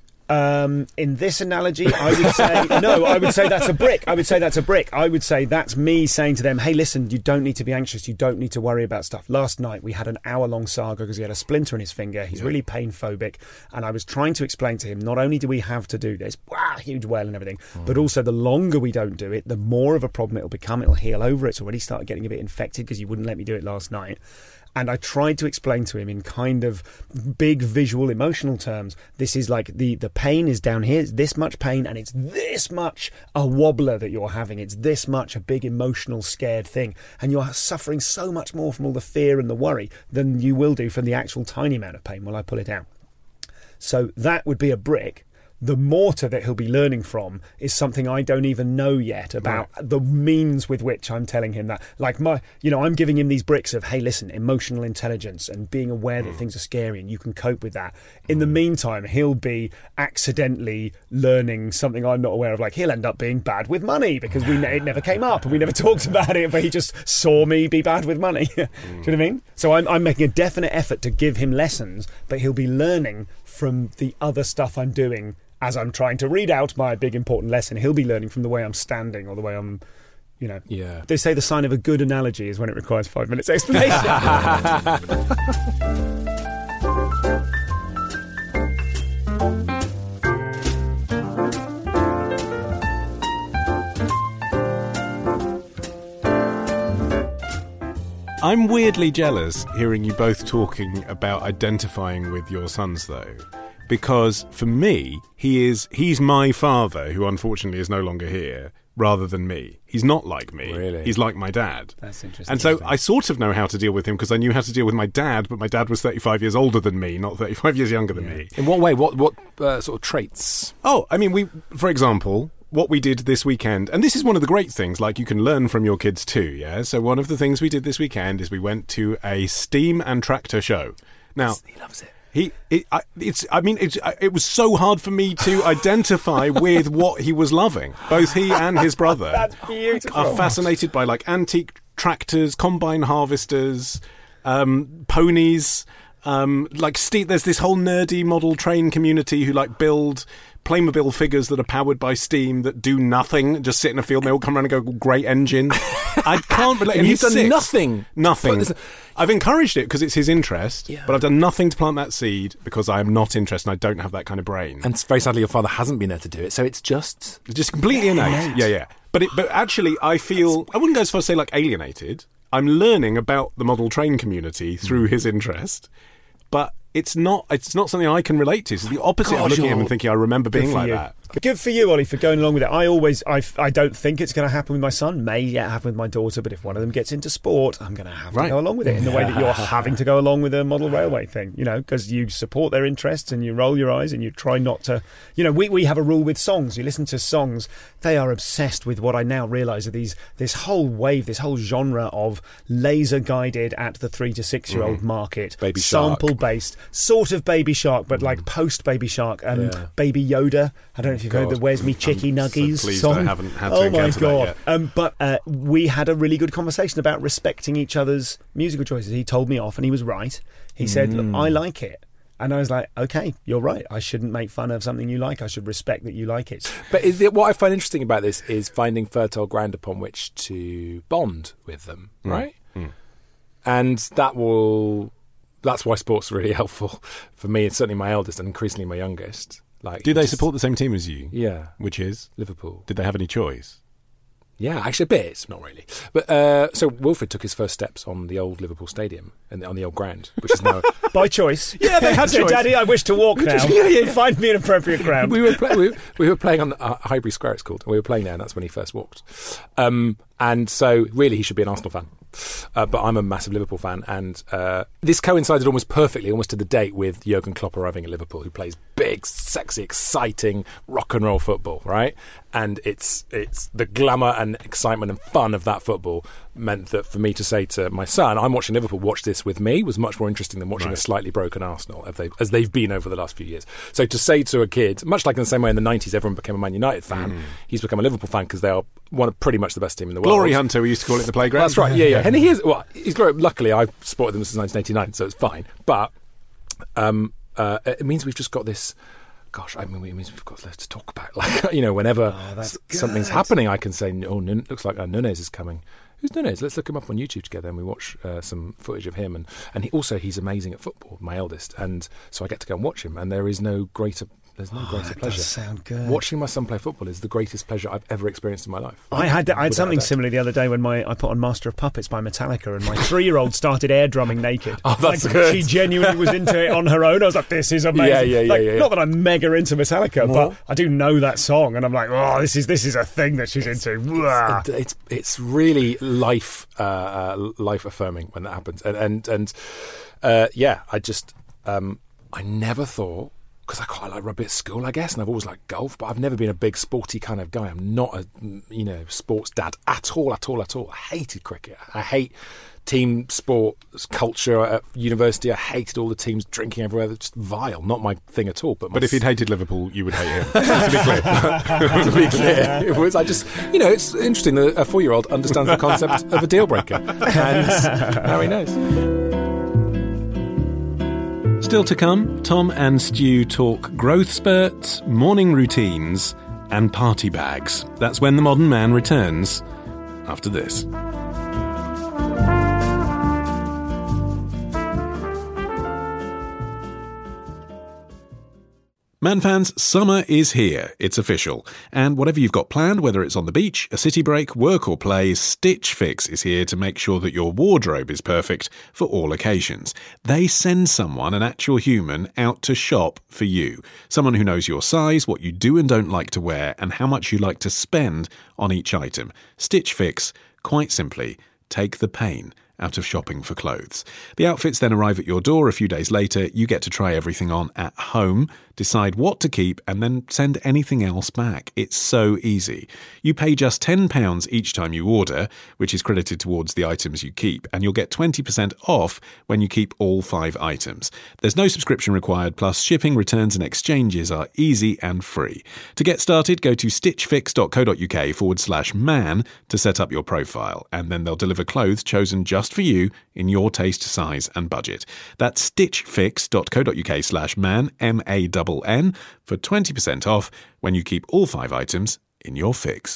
In this analogy, I would say no. I would say that's a brick. I would say that's me saying to them, "Hey, listen, you don't need to be anxious. You don't need to worry about stuff." Last night we had an hour-long saga because he had a splinter in his finger. He's really pain phobic, and I was trying to explain to him not only do we have to do this, huge whale and everything, but also the longer we don't do it, the more of a problem it'll become. It'll heal over. It's already started getting a bit infected because you wouldn't let me do it last night. And I tried to explain to him in kind of big visual emotional terms, this is like the pain is down here, it's this much pain, and it's this much a wobbler that you're having. It's this much a big emotional scared thing. And you're suffering so much more from all the fear and the worry than you will do from the actual tiny amount of pain while I pull it out. So that would be a brick. The mortar that he'll be learning from is something I don't even know yet about the means with which I'm telling him that. Like I'm giving him these bricks of, hey, listen, emotional intelligence and being aware that things are scary and you can cope with that. In the meantime, he'll be accidentally learning something I'm not aware of. Like he'll end up being bad with money because it never came up and we never talked about it, but he just saw me be bad with money. Do you know what I mean? So I'm making a definite effort to give him lessons, but he'll be learning from the other stuff I'm doing. As I'm trying to read out my big important lesson, he'll be learning from the way I'm standing or the way I'm, Yeah. They say the sign of a good analogy is when it requires 5 minutes explanation. I'm weirdly jealous hearing you both talking about identifying with your sons, though. Because for me, he's my father, who unfortunately is no longer here, rather than me. He's not like me. Really? He's like my dad. That's interesting. And so I sort of know how to deal with him because I knew how to deal with my dad, but my dad was 35 years older than me, not 35 years younger than me. In what way? What sort of traits? Oh, I mean, for example, what we did this weekend, and this is one of the great things, like you can learn from your kids too, yeah? So one of the things we did this weekend is we went to a steam and tractor show. Now, he loves it. It was so hard for me to identify with what he was loving. Both he and his brother That's beautiful. are fascinated by like antique tractors, combine harvesters, ponies, There's this whole nerdy model train community who build Playmobil figures that are powered by steam that do nothing, just sit in a field and they all come around and go, great engine. I can't believe... And you've done nothing. Nothing. I've encouraged it because it's his interest, but I've done nothing to plant that seed because I am not interested and I don't have that kind of brain. And very sadly, your father hasn't been there to do it, so it's just completely innate. Yeah. But actually, I wouldn't go as far as say alienated. I'm learning about the model train community through his interest, but it's not something I can relate to. It's the opposite of looking at him and thinking, I remember being like that. Good for you, Ollie, for going along with it. I don't think it's going to happen with my son. May yet happen with my daughter, but if one of them gets into sport, I'm going to have to go along with it in the way that you're having to go along with a model railway thing, because you support their interests and you roll your eyes and you try not to... we have a rule with songs. You listen to songs, they are obsessed with what I now realise are this whole wave, this whole genre of laser-guided at the 3 to 6 year old market. Baby Shark. Sample-based, sort of Baby Shark, but post-Baby Shark and Baby Yoda. I don't know if you've heard the Where's Me Chicky Nuggies so pleased song. I haven't had to encounter that yet. But we had a really good conversation about respecting each other's musical choices. He told me off and he was right. He said, look, I like it. And I was like, okay, you're right. I shouldn't make fun of something you like. I should respect that you like it. But what I find interesting about this is finding fertile ground upon which to bond with them, right? And that's why sport's really helpful for me. It's certainly my eldest and increasingly my youngest. Do they support the same team as you? Yeah. Which is? Liverpool. Did they have any choice? Yeah, actually a bit, not really. But so Wilfred took his first steps on the old Liverpool Stadium and on the old ground, which is now by choice. Yeah, they had choice. Daddy, I wish to walk now. Find me an appropriate ground. We were playing on Highbury Square, it's called. And we were playing there, and that's when he first walked. And so really, he should be an Arsenal fan. But I'm a massive Liverpool fan, and this coincided almost perfectly, almost to the date, with Jurgen Klopp arriving at Liverpool, who plays big, sexy, exciting rock and roll football, right? And it's the glamour and excitement and fun of that football meant that for me to say to my son, I'm watching Liverpool, watch this with me, was much more interesting than watching a slightly broken Arsenal, as they've been over the last few years. So to say to a kid, much like in the same way in the 90s everyone became a Man United fan, he's become a Liverpool fan because they are pretty much the best team in the world. Glory hunter, we used to call it the playground. That's right, yeah. And he's luckily I've supported them since 1989, so it's fine. But it means we've just got this... Gosh, it means we've got less to talk about. Whenever something's happening, I can say, looks like Nunez is coming. Who's Nunez? Let's look him up on YouTube together, and we watch some footage of him. And he's amazing at football, my eldest. And so I get to go and watch him, and there's no greater pleasure. Does sound good. Watching my son play football is the greatest pleasure I've ever experienced in my life. I had something similar the other day when I put on Master of Puppets by Metallica, and my 3-year-old started air drumming naked. Oh, that's good. She genuinely was into it on her own. I was like, this is amazing. Yeah. Not that I'm mega into Metallica, but I do know that song, and I'm like, this is a thing that she's into. It's really life affirming when that happens. I never thought. Because I quite like rugby at school, I guess, and I've always liked golf, but I've never been a big sporty kind of guy. I'm not a sports dad at all. I hated cricket. I hate team sports culture at university. I hated all the teams drinking everywhere. It's just vile. Not my thing at all. But if he'd hated Liverpool, you would hate him. To be clear. It was. It's interesting that a 4-year-old understands the concept of a deal breaker, and now he knows. Still to come, Tom and Stu talk growth spurts, morning routines, and party bags. That's when the modern man returns after this. Man fans, summer is here. It's official. And whatever you've got planned, whether it's on the beach, a city break, work or play, Stitch Fix is here to make sure that your wardrobe is perfect for all occasions. They send someone, an actual human, out to shop for you. Someone who knows your size, what you do and don't like to wear, and how much you like to spend on each item. Stitch Fix, quite simply, take the pain out of shopping for clothes. The outfits then arrive at your door a few days later. You get to try everything on at home. decide what to keep, and then send anything else back. It's so easy. You pay just £10 each time you order, which is credited towards the items you keep, and you'll get 20% off when you keep all 5 items. There's no subscription required, plus shipping, returns and exchanges are easy and free. To get started, go to stitchfix.co.uk/man to set up your profile, and then they'll deliver clothes chosen just for you in your taste, size and budget. That's stitchfix.co.uk/man, MANN, for 20% off when you keep all 5 items in your fix.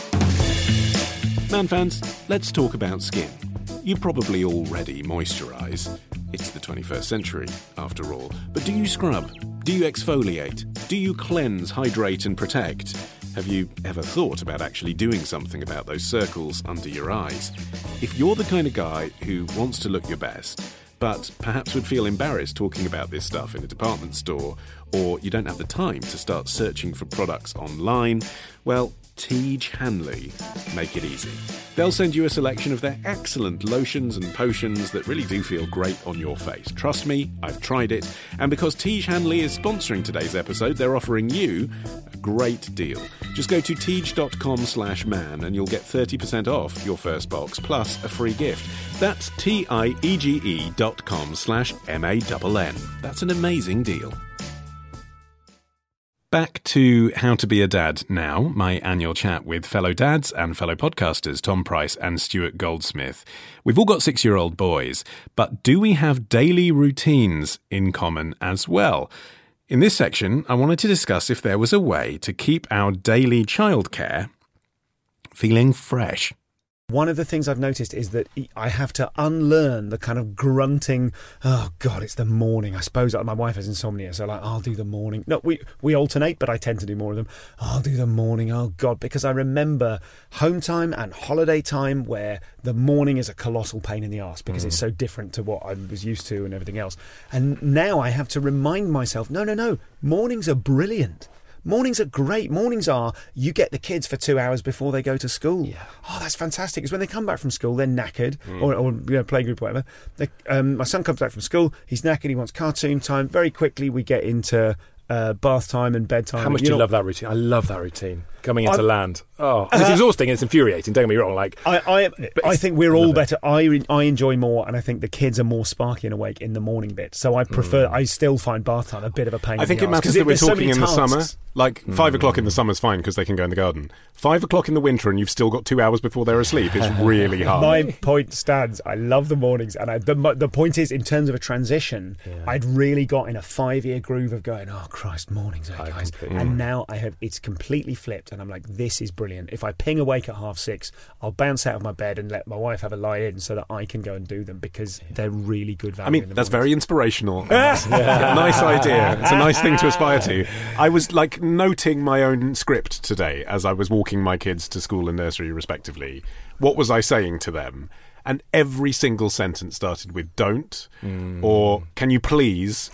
Man fans, let's talk about skin. You probably already moisturise. It's the 21st century, after all. But do you scrub? Do you exfoliate? Do you cleanse, hydrate and protect? Have you ever thought about actually doing something about those circles under your eyes? If you're the kind of guy who wants to look your best, but perhaps would feel embarrassed talking about this stuff in a department store, or you don't have the time to start searching for products online, well, Tiege Hanley make it easy. They'll send you a selection of their excellent lotions and potions that really do feel great on your face. Trust me, I've tried it. And because Tiege Hanley is sponsoring today's episode, they're offering you a great deal. Just go to tiege.com/man and you'll get 30% off your first box plus a free gift. That's tiege.com/MANN. That's an amazing deal. Back to How to Be a Dad now, my annual chat with fellow dads and fellow podcasters Tom Price and Stuart Goldsmith. We've all got 6-year-old boys, but do we have daily routines in common as well? In this section, I wanted to discuss if there was a way to keep our daily childcare feeling fresh. One of the things I've noticed is that I have to unlearn the kind of grunting, oh God, it's the morning. I suppose my wife has insomnia, so I'll do the morning. No, we alternate, but I tend to do more of them. I'll do the morning, oh God, because I remember home time and holiday time where the morning is a colossal pain in the arse because it's so different to what I was used to and everything else. And now I have to remind myself, no, mornings are brilliant. Mornings are great. Mornings are, you get the kids for 2 hours before they go to school. Yeah. Oh, that's fantastic. Because when they come back from school, they're knackered, or playgroup or whatever. My son comes back from school, he's knackered, he wants cartoon time. Very quickly we get into bath time and bedtime. How much do you love that routine? I love that routine. Coming into land. Oh, it's exhausting. It's infuriating. Don't get me wrong. I think we're all better. I enjoy more, and I think the kids are more sparky and awake in the morning bit. So I prefer. I still find bath time a bit of a pain. I think it matters that we're talking in the summer. Like 5 o'clock in the summer's fine because they can go in the garden. 5 o'clock in the winter and you've still got 2 hours before they're asleep is really hard. My point stands. I love the mornings, and the point is, in terms of a transition, I'd really got in a 5-year groove of going, oh Christ, mornings, guys, and now it's completely flipped. And I'm like, this is brilliant. If I ping awake at 6:30, I'll bounce out of my bed and let my wife have a lie in so that I can go and do them because they're really good value. I mean, that's very inspirational. Nice idea. It's a nice thing to aspire to. I was noting my own script today as I was walking my kids to school and nursery respectively. What was I saying to them? And every single sentence started with don't, or can you please,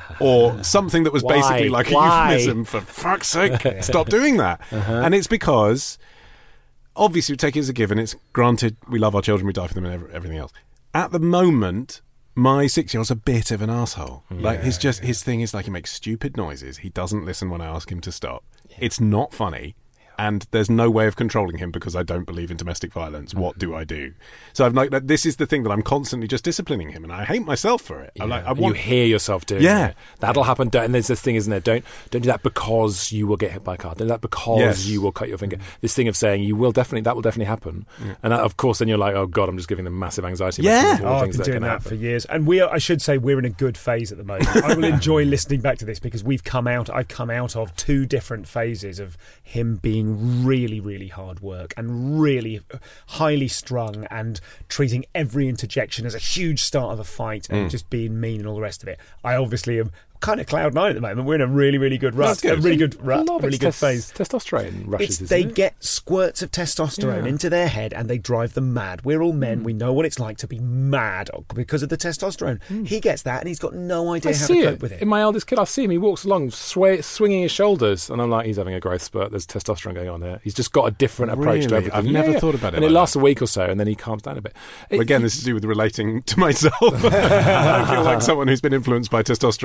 or something that was basically like a euphemism for fuck's sake, stop doing that. And it's because, obviously we take it as a given, it's granted, we love our children, we die for them and everything else. At the moment, my 6-year-old's a bit of an asshole. His thing is he makes stupid noises. He doesn't listen when I ask him to stop. It's not funny. And there's no way of controlling him because I don't believe in domestic violence. What do I do? So this is the thing that I'm constantly just disciplining him, and I hate myself for it. You hear yourself doing it. That'll happen. And there's this thing, isn't there? Don't do that because you will get hit by a car. Don't do that because you will cut your finger. This thing of saying that will definitely happen. And that, of course, then you're like, oh God, I'm just giving them massive anxiety. I've been doing that for years. And I should say we're in a good phase at the moment. I will enjoy listening back to this because I've come out of 2 different phases of him being really, really hard work and really highly strung and treating every interjection as a huge start of a fight and just being mean and all the rest of it. I obviously am kind of cloud 9 at the moment. We're in a really, really good rut. A really good rut, really good phase. Testosterone rushes. They get squirts of testosterone into their head and they drive them mad. We're all men. We know what it's like to be mad because of the testosterone. He gets that and he's got no idea how to cope with it. In my eldest kid, I see him. He walks along swinging his shoulders and I'm like, he's having a growth spurt. There's testosterone going on there. He's just got a different approach to everything. I've never thought about it. And it lasts a week or so and then he calms down a bit. Again, this is to do with relating to myself. I feel like someone who's been influenced by testosterone a huge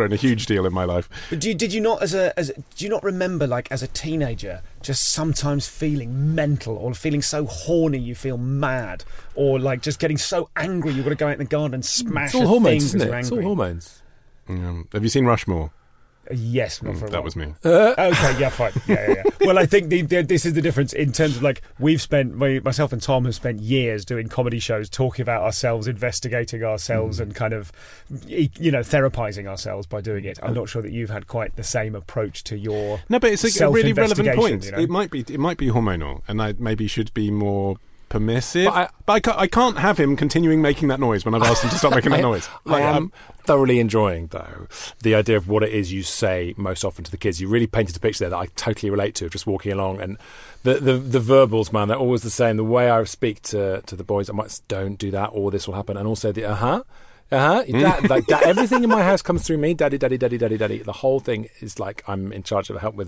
huge deal in my life. But did you not, do you not remember, like, as a teenager, just sometimes feeling mental or feeling so horny you feel mad, or like just getting so angry you've got to go out in the garden and smash It's all hormones, thing isn't because it? you're It's all angry? hormones. Have you seen Rushmore? Yes, not for a while. That was me. Okay, yeah, fine. Yeah. Well, I think this is the difference in terms of, like, myself and Tom have spent years doing comedy shows, talking about ourselves, investigating ourselves, and kind of, therapizing ourselves by doing it. I'm not sure that you've had quite the same approach to your No, but it's a really relevant point. you know? It might be hormonal, and I maybe should be more permissive. But I can't have him continuing making that noise when I've asked him to stop making that noise. I am thoroughly enjoying, though, the idea of what it is you say most often to the kids. You really painted a picture there that I totally relate to, just walking along. And the verbals, man, they're always the same. The way I speak to the boys, I might don't do that, or this will happen. And also the that, everything in my house comes through me. Daddy. The whole thing is like I'm in charge of. I help with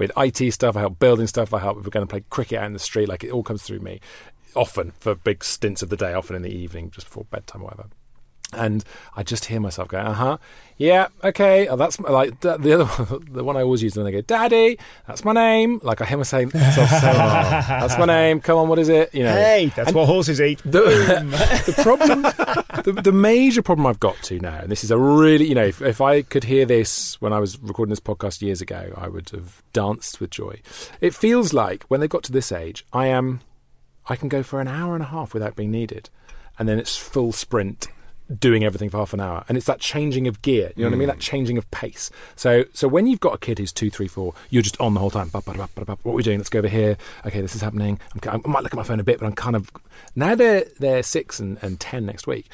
IT stuff. I help building stuff. I help if we're going to play cricket out in the street. Like, it all comes through me. Often for big stints of the day, often in the evening, just before bedtime or whatever. And I just hear myself go, yeah, okay. Oh, that's like the other one, the one I always use when they go, Daddy, that's my name. Like, I hear myself saying, that's my name. Come on, what is it? You know, hey, that's what horses eat. The problem, the major problem I've got to now, and this is a really, if I could hear this when I was recording this podcast years ago, I would have danced with joy. It feels like when they got to this age, I can go for an hour and a half without being needed, and then it's full sprint, doing everything for half an hour, and it's that changing of gear. You know what I mean? That changing of pace. So when you've got a kid who's 2, 3, 4, you're just on the whole time. What are we doing? Let's go over here. Okay, this is happening. I might look at my phone a bit, but I'm kind of now they're 6 and 10 next week.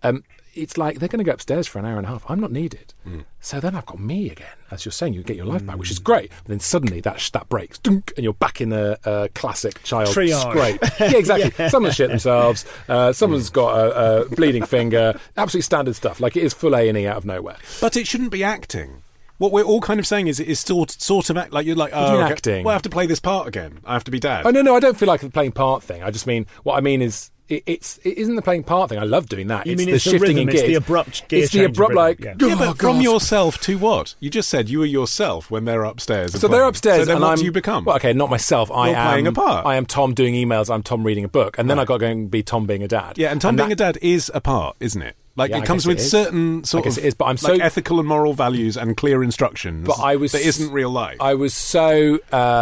It's like they're going to go upstairs for an hour and a half. I'm not needed. So then I've got me again. As you're saying, you get your life back, which is great. But then suddenly that breaks, dunk, and you're back in a classic child triage. Scrape. Yeah, exactly. Yeah. Someone's shit themselves. Someone's got a bleeding finger. Absolutely standard stuff. Like, it is full A&E out of nowhere. But it shouldn't be acting. What we're all kind of saying is it is sort of act like you're like, acting. Well, I have to play this part again. I have to be dad. Oh, no, I don't feel like the playing part thing. I just mean, what I mean is, it isn't the playing part thing. I love doing that. You it's mean the it's shifting the rhythm, in gears. it's the abrupt gear It's the abrupt, like, yeah. But from yourself to what? You just said you were yourself when they're upstairs. So they're upstairs, so then and what do you become? Well, okay, not myself. You're playing a part. I am Tom doing emails. I'm Tom reading a book, and then I got going to be Tom being a dad. Yeah, and Tom being a dad is a part, isn't it? Like, Yeah, it comes with certain sort of it is, but I'm like ethical and moral values and clear instructions. But I was that isn't real life. I was so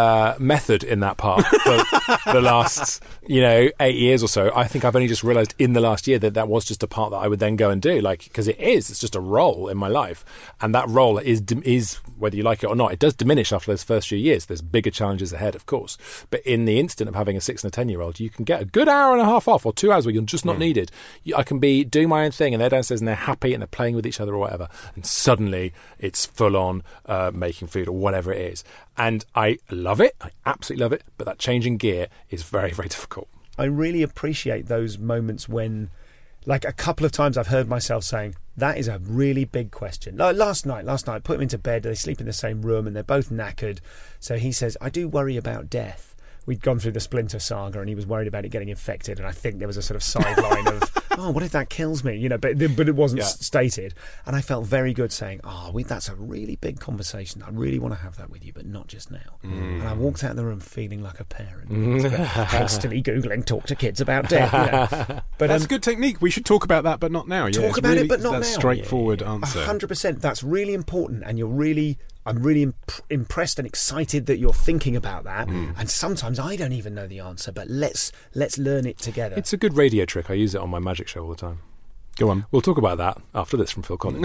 method in that part for the last 8 years or so. I think I've only just realised in the last year that was just a part that I would then go and do, like, because it's just a role in my life, and that role is whether you like it or not, it does diminish after those first few years. There's bigger challenges ahead, of course, but in the instant of having a 6 and a 10-year-old, you can get a good hour and a half off, or 2 hours where you're just not needed. I can be doing my own thing, and they're downstairs and they're happy and they're playing with each other or whatever, and suddenly it's full on making food or whatever it is, and I love it. I absolutely love it, but that changing gear is very, very difficult. I really appreciate those moments when, like, a couple of times I've heard myself saying, that is a really big question. Like last night, put them into bed, they sleep in the same room and they're both knackered. So he says, I do worry about death. We'd gone through the Splinter saga and he was worried about it getting infected, and I think there was a sort of sideline of, what if that kills me? But it wasn't stated. And I felt very good saying, that's a really big conversation. I really want to have that with you, but not just now. And I walked out of the room feeling like a parent, hastily Googling talk to kids about death. But that's a good technique. We should talk about that, but not now. Talk about it, but not now. Straightforward answer. 100%. That's really important, and I'm really impressed and excited that you're thinking about that. And sometimes I don't even know the answer, but let's learn it together. It's a good radio trick. I use it on my magic show all the time. Go on. We'll talk about that after this from Phil Collins.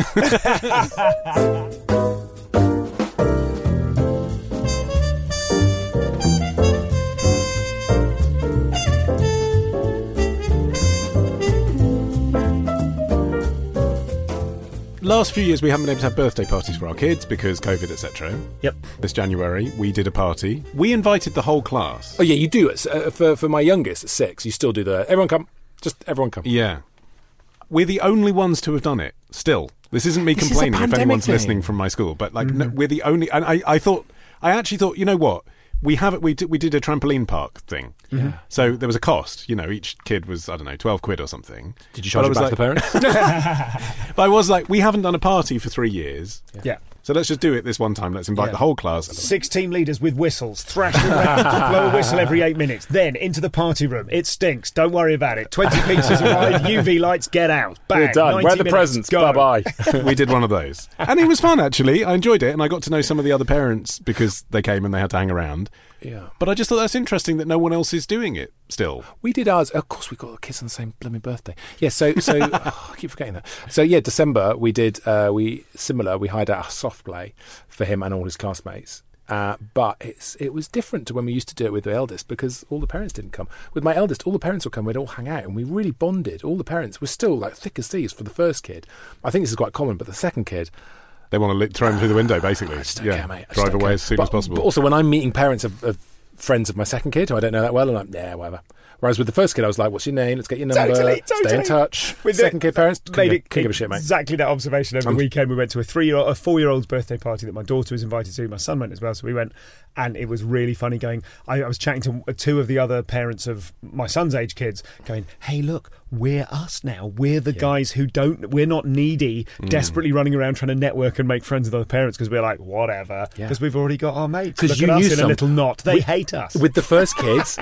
Last few years we haven't been able to have birthday parties for our kids because COVID, etc. Yep. This January we did a party. We invited the whole class. Oh yeah, you do it. For my youngest at 6, you still do everyone come. Just everyone come. Yeah. We're the only ones to have done it, still. This isn't me complaining if anyone's listening from my school, but no, we're the only... And I actually thought, you know what? We did a trampoline park thing. Mm-hmm. So there was a cost. Each kid was, I don't know, 12 quid or something. Did you charge it back to the parents? But I was like, we haven't done a party for 3 years. Yeah. So let's just do it this one time. Let's invite the whole class. 6 team leaders with whistles, thrashing around to blow a whistle every 8 minutes. Then into the party room. It stinks. Don't worry about it. 20 pizzas arrive. UV lights. Get out. Bang. We're done. 90 Where are the minutes, presents? go. Bye-bye. We did one of those. And it was fun, actually. I enjoyed it, and I got to know some of the other parents because they came and they had to hang around. Yeah. But I just thought that's interesting that no one else is doing it still. We did ours. Of course, we got the kids on the same blooming birthday. Yeah, so I keep forgetting that. So, yeah, December, we did, we hired out a soft play for him and all his classmates. But it was different to when we used to do it with the eldest because all the parents didn't come. With my eldest, all the parents would come. We'd all hang out, and we really bonded. All the parents were still like thick as thieves for the first kid. I think this is quite common, but the second kid, they want to throw him through the window, basically. I just don't care, mate. Drive away as soon as possible. But also, when I'm meeting parents of friends of my second kid who I don't know that well, I'm like, yeah, whatever. Whereas with the first kid, I was like, what's your name? Let's get your number. Totally. Stay in touch. With second kid parents, couldn't give a shit, mate. Exactly that observation over the weekend. We went to a 4-year-old's birthday party that my daughter was invited to. My son went as well, so we went, and it was really funny going. I was chatting to 2 of the other parents of my son's age kids, going, hey, look, we're us now. We're the guys who we're not needy, desperately running around trying to network and make friends with other parents because we're like, whatever, because we've already got our mates. Look at us in a little knot. They hate us. With the first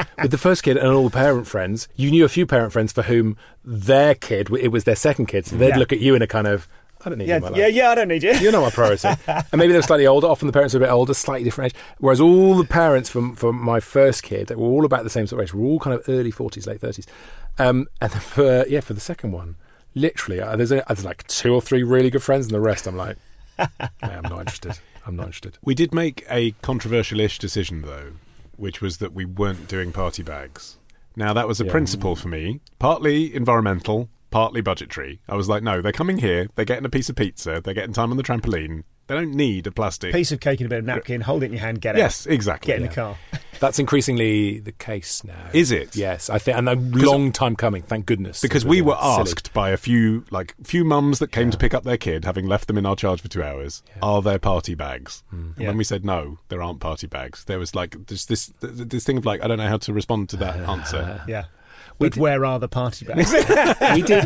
kid and all the parent friends, you knew a few parent friends for whom their kid, it was their second kid, so they'd look at you in a kind of, I don't need you in my life. I don't need you. You're not my priority. And maybe they were slightly older. Often the parents are a bit older, slightly different age. Whereas all the parents for my first kid, they were all about the same sort of age. We're all kind of early 40s, late 30s. And for the second one, literally, there's like 2 or 3 really good friends, and the rest I'm like, I'm not interested. I'm not interested. We did make a controversial-ish decision, though, which was that we weren't doing party bags. Now, that was a principle for me, partly environmental, partly budgetary. I was like, no, they're coming here, they're getting a piece of pizza, they're getting time on the trampoline. They don't need a plastic piece of cake and a bit of napkin, hold it in your hand, get out. Yes, exactly. Get in the car. That's increasingly the case now. Is it? Yes, I think, and a long time coming, thank goodness. Because we were asked by a few mums that came to pick up their kid, having left them in our charge for 2 hours, are there party bags? And when we said no, there aren't party bags, there was like this thing of like, I don't know how to respond to that answer. Yeah. But where are the party bags? We did,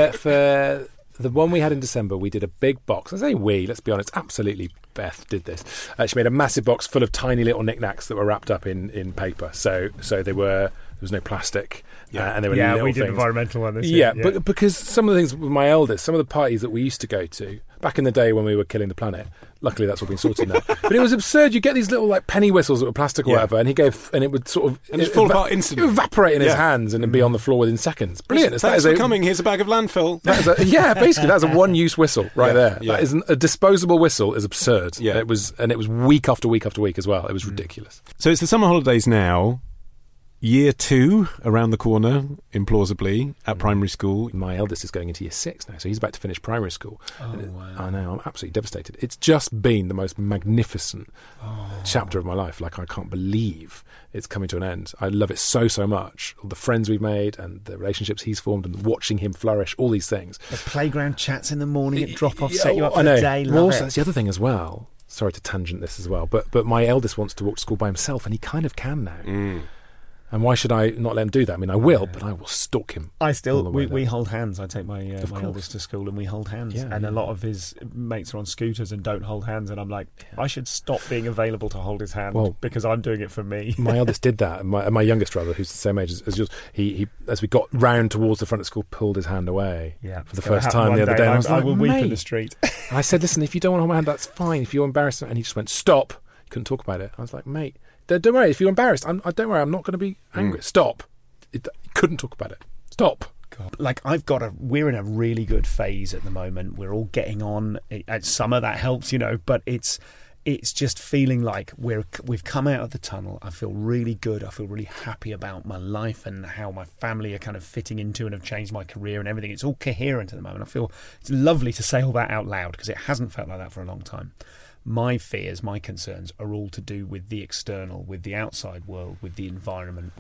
for the one we had in December, we did a big box. I say let's be honest, absolutely Beth did this. She made a massive box full of tiny little knickknacks that were wrapped up in paper. So there was no plastic. And they were little we did things. Environmental one this year. Yeah, but because some of the things with my eldest, some of the parties that we used to go to, back in the day when we were killing the planet, luckily that's all been sorted now. But it was absurd. You get these little like penny whistles that were plastic or whatever, and it would sort of and just fall apart instantly. Evaporate in his hands and be on the floor within seconds. Brilliant. Thanks for coming. Here's a bag of landfill. Basically that's a one-use whistle right there. Yeah. That is a disposable whistle is absurd. Yeah. It was week after week after week as well. It was ridiculous. So it's the summer holidays now. Year 2 around the corner, implausibly, at primary school. My eldest is going into year 6 now, so he's about to finish primary school. Oh, wow. I know, I'm absolutely devastated. It's just been the most magnificent chapter of my life. Like, I can't believe it's coming to an end. I love it so, so much. All the friends we've made and the relationships he's formed and watching him flourish, all these things. The playground chats in the morning at drop-off set you up for the day. Well, also, that's the other thing as well. Sorry to tangent this as well, but my eldest wants to walk to school by himself, and he kind of can now. And why should I not let him do that? I mean, I will, but I will stalk him. We hold hands. I take my eldest to school and we hold hands. Yeah, and a lot of his mates are on scooters and don't hold hands. And I'm like, I should stop being available to hold his hand because I'm doing it for me. My eldest did that. My youngest brother, who's the same age as yours, he as we got round towards the front of school, pulled his hand away for the first time the other day. And I was like, I will weep in the street. And I said, listen, if you don't want to hold my hand, that's fine. If you're embarrassed, and he just went, stop. He couldn't talk about it. I was like, mate, don't worry. If you're embarrassed, don't worry. I'm not going to be angry. Stop. Couldn't talk about it. Stop. God. Like we're in a really good phase at the moment. We're all getting on. At summer that helps, but it's just feeling like we've come out of the tunnel. I feel really good. I feel really happy about my life and how my family are kind of fitting into and have changed my career and everything. It's all coherent at the moment. I feel it's lovely to say all that out loud because it hasn't felt like that for a long time. My fears, my concerns are all to do with the external, with the outside world, with the environment,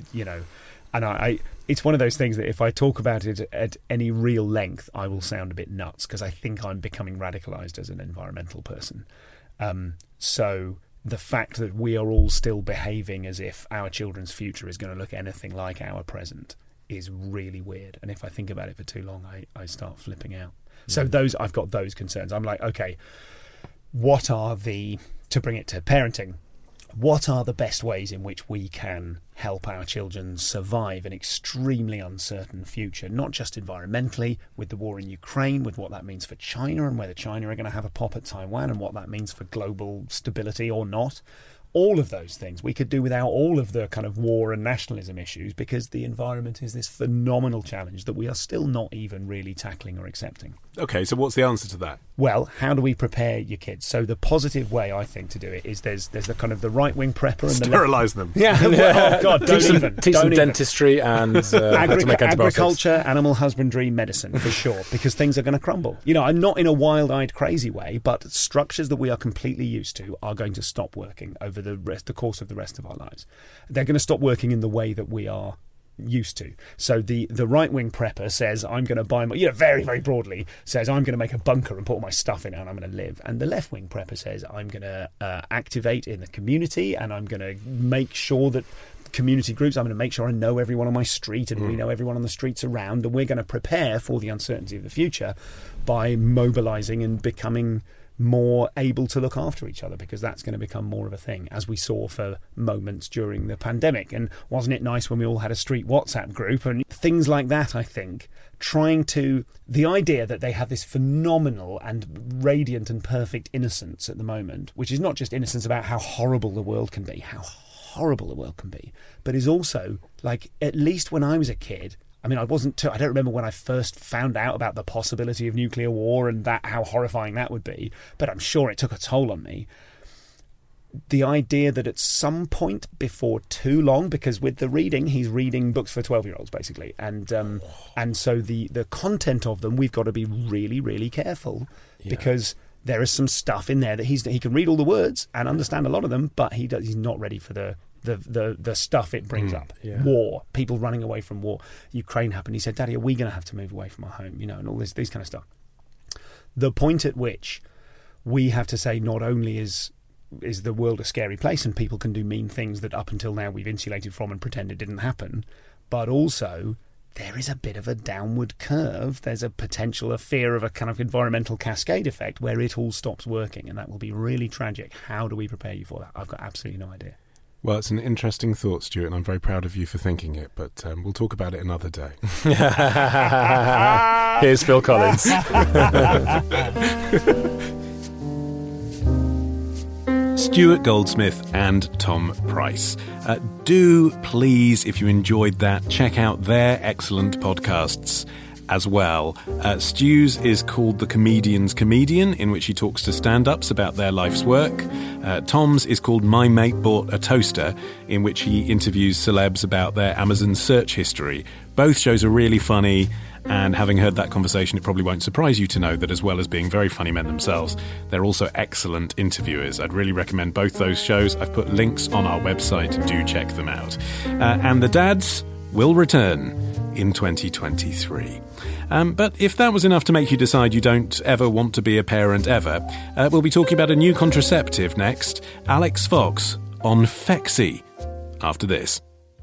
and it's one of those things that if I talk about it at any real length, I will sound a bit nuts because I think I'm becoming radicalised as an environmental person. So the fact that we are all still behaving as if our children's future is going to look anything like our present is really weird. And if I think about it for too long, I start flipping out. So I've got those concerns. I'm like, okay, to bring it to parenting, what are the best ways in which we can help our children survive an extremely uncertain future, not just environmentally, with the war in Ukraine, with what that means for China and whether China are going to have a pop at Taiwan and what that means for global stability or not. All of those things we could do without all of the kind of war and nationalism issues, because the environment is this phenomenal challenge that we are still not even really tackling or accepting. Okay, so what's the answer to that? Well, how do we prepare your kids? So the positive way, I think, to do it is there's the kind of the right-wing prepper and sterilise them. Yeah, well, oh God, teach them dentistry and how to make antibiotics. Agriculture, animal husbandry, medicine, for sure, because things are going to crumble. You know, I'm not in a wild-eyed, crazy way, but structures that we are completely used to are going to stop working over the course of the rest of our lives. They're going to stop working in the way that we are used to. So the right-wing prepper says, I'm going to buy my, very, very broadly, says, I'm going to make a bunker and put all my stuff in it and I'm going to live. And the left-wing prepper says, I'm going to activate in the community and I'm going to make sure that community groups, I'm going to make sure I know everyone on my street and we know everyone on the streets around, and we're going to prepare for the uncertainty of the future by mobilising and becoming more able to look after each other, because that's going to become more of a thing, as we saw for moments during the pandemic. And wasn't it nice when we all had a street WhatsApp group and things like that? I think the idea that they have this phenomenal and radiant and perfect innocence at the moment, which is not just innocence about how horrible the world can be, but is also, like, at least when I was a kid, I mean, I don't remember when I first found out about the possibility of nuclear war and how horrifying that would be, but I'm sure it took a toll on me. The idea that at some point before too long, because with the reading, he's reading books for 12-year-olds, basically, and so the content of them, we've got to be really, really careful, because there is some stuff in there that he can read all the words and understand a lot of them, but he's not ready for the stuff it brings up. War, people running away from war. Ukraine happened. He said, Daddy, are we going to have to move away from our home? And all these kind of stuff. The point at which we have to say, not only is the world a scary place and people can do mean things that up until now we've insulated from and pretend it didn't happen, but also there is a bit of a downward curve. There's a fear of a kind of environmental cascade effect where it all stops working, and that will be really tragic. How do we prepare you for that? I've got absolutely no idea. Well, it's an interesting thought, Stuart, and I'm very proud of you for thinking it, but we'll talk about it another day. Here's Phil Collins. Stuart Goldsmith and Tom Price. Do please, if you enjoyed that, check out their excellent podcasts as well. Stu's is called The Comedian's Comedian, in which he talks to stand-ups about their life's work. Tom's is called My Mate Bought a Toaster, in which he interviews celebs about their Amazon search history. Both shows are really funny, and having heard that conversation, it probably won't surprise you to know that as well as being very funny men themselves, they're also excellent interviewers. I'd really recommend both those shows. I've put links on our website. Do check them out. And the dads will return in 2023. But if that was enough to make you decide you don't ever want to be a parent ever, we'll be talking about a new contraceptive next. Alex Fox on Phexxi after this.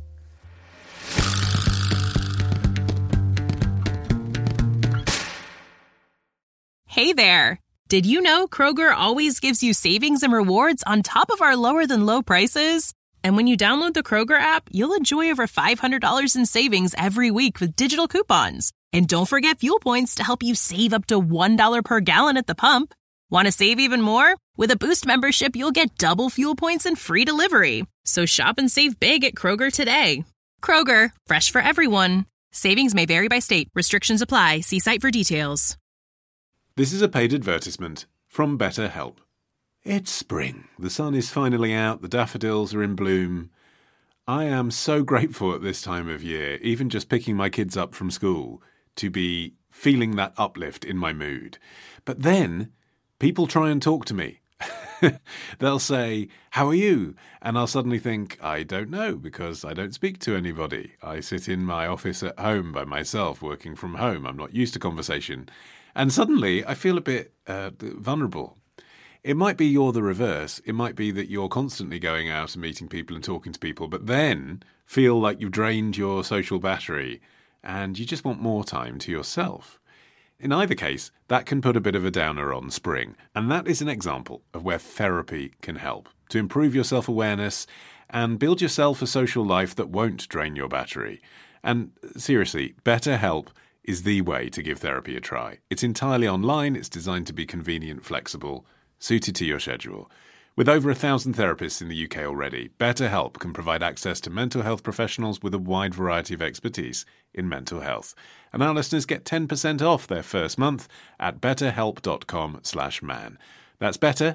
Hey there! Did you know Kroger always gives you savings and rewards on top of our lower-than-low prices? And when you download the Kroger app, you'll enjoy over $500 in savings every week with digital coupons. And don't forget fuel points to help you save up to $1 per gallon at the pump. Want to save even more? With a Boost membership, you'll get double fuel points and free delivery. So shop and save big at Kroger today. Kroger, fresh for everyone. Savings may vary by state. Restrictions apply. See site for details. This is a paid advertisement from BetterHelp. It's spring. The sun is finally out. The daffodils are in bloom. I am so grateful at this time of year, even just picking my kids up from school, to be feeling that uplift in my mood. But then people try and talk to me. They'll say, "How are you?" And I'll suddenly think, I don't know, because I don't speak to anybody. I sit in my office at home by myself, working from home. I'm not used to conversation. And suddenly I feel a bit vulnerable. It might be you're the reverse. It might be that you're constantly going out and meeting people and talking to people, but then feel like you've drained your social battery and you just want more time to yourself. In either case, that can put a bit of a downer on spring, and that is an example of where therapy can help to improve your self-awareness and build yourself a social life that won't drain your battery. And seriously, BetterHelp is the way to give therapy a try. It's entirely online, it's designed to be convenient, flexible, suited to your schedule. With over 1,000 therapists in the UK already, BetterHelp can provide access to mental health professionals with a wide variety of expertise in mental health. And our listeners get 10% off their first month at betterhelp.com/man. That's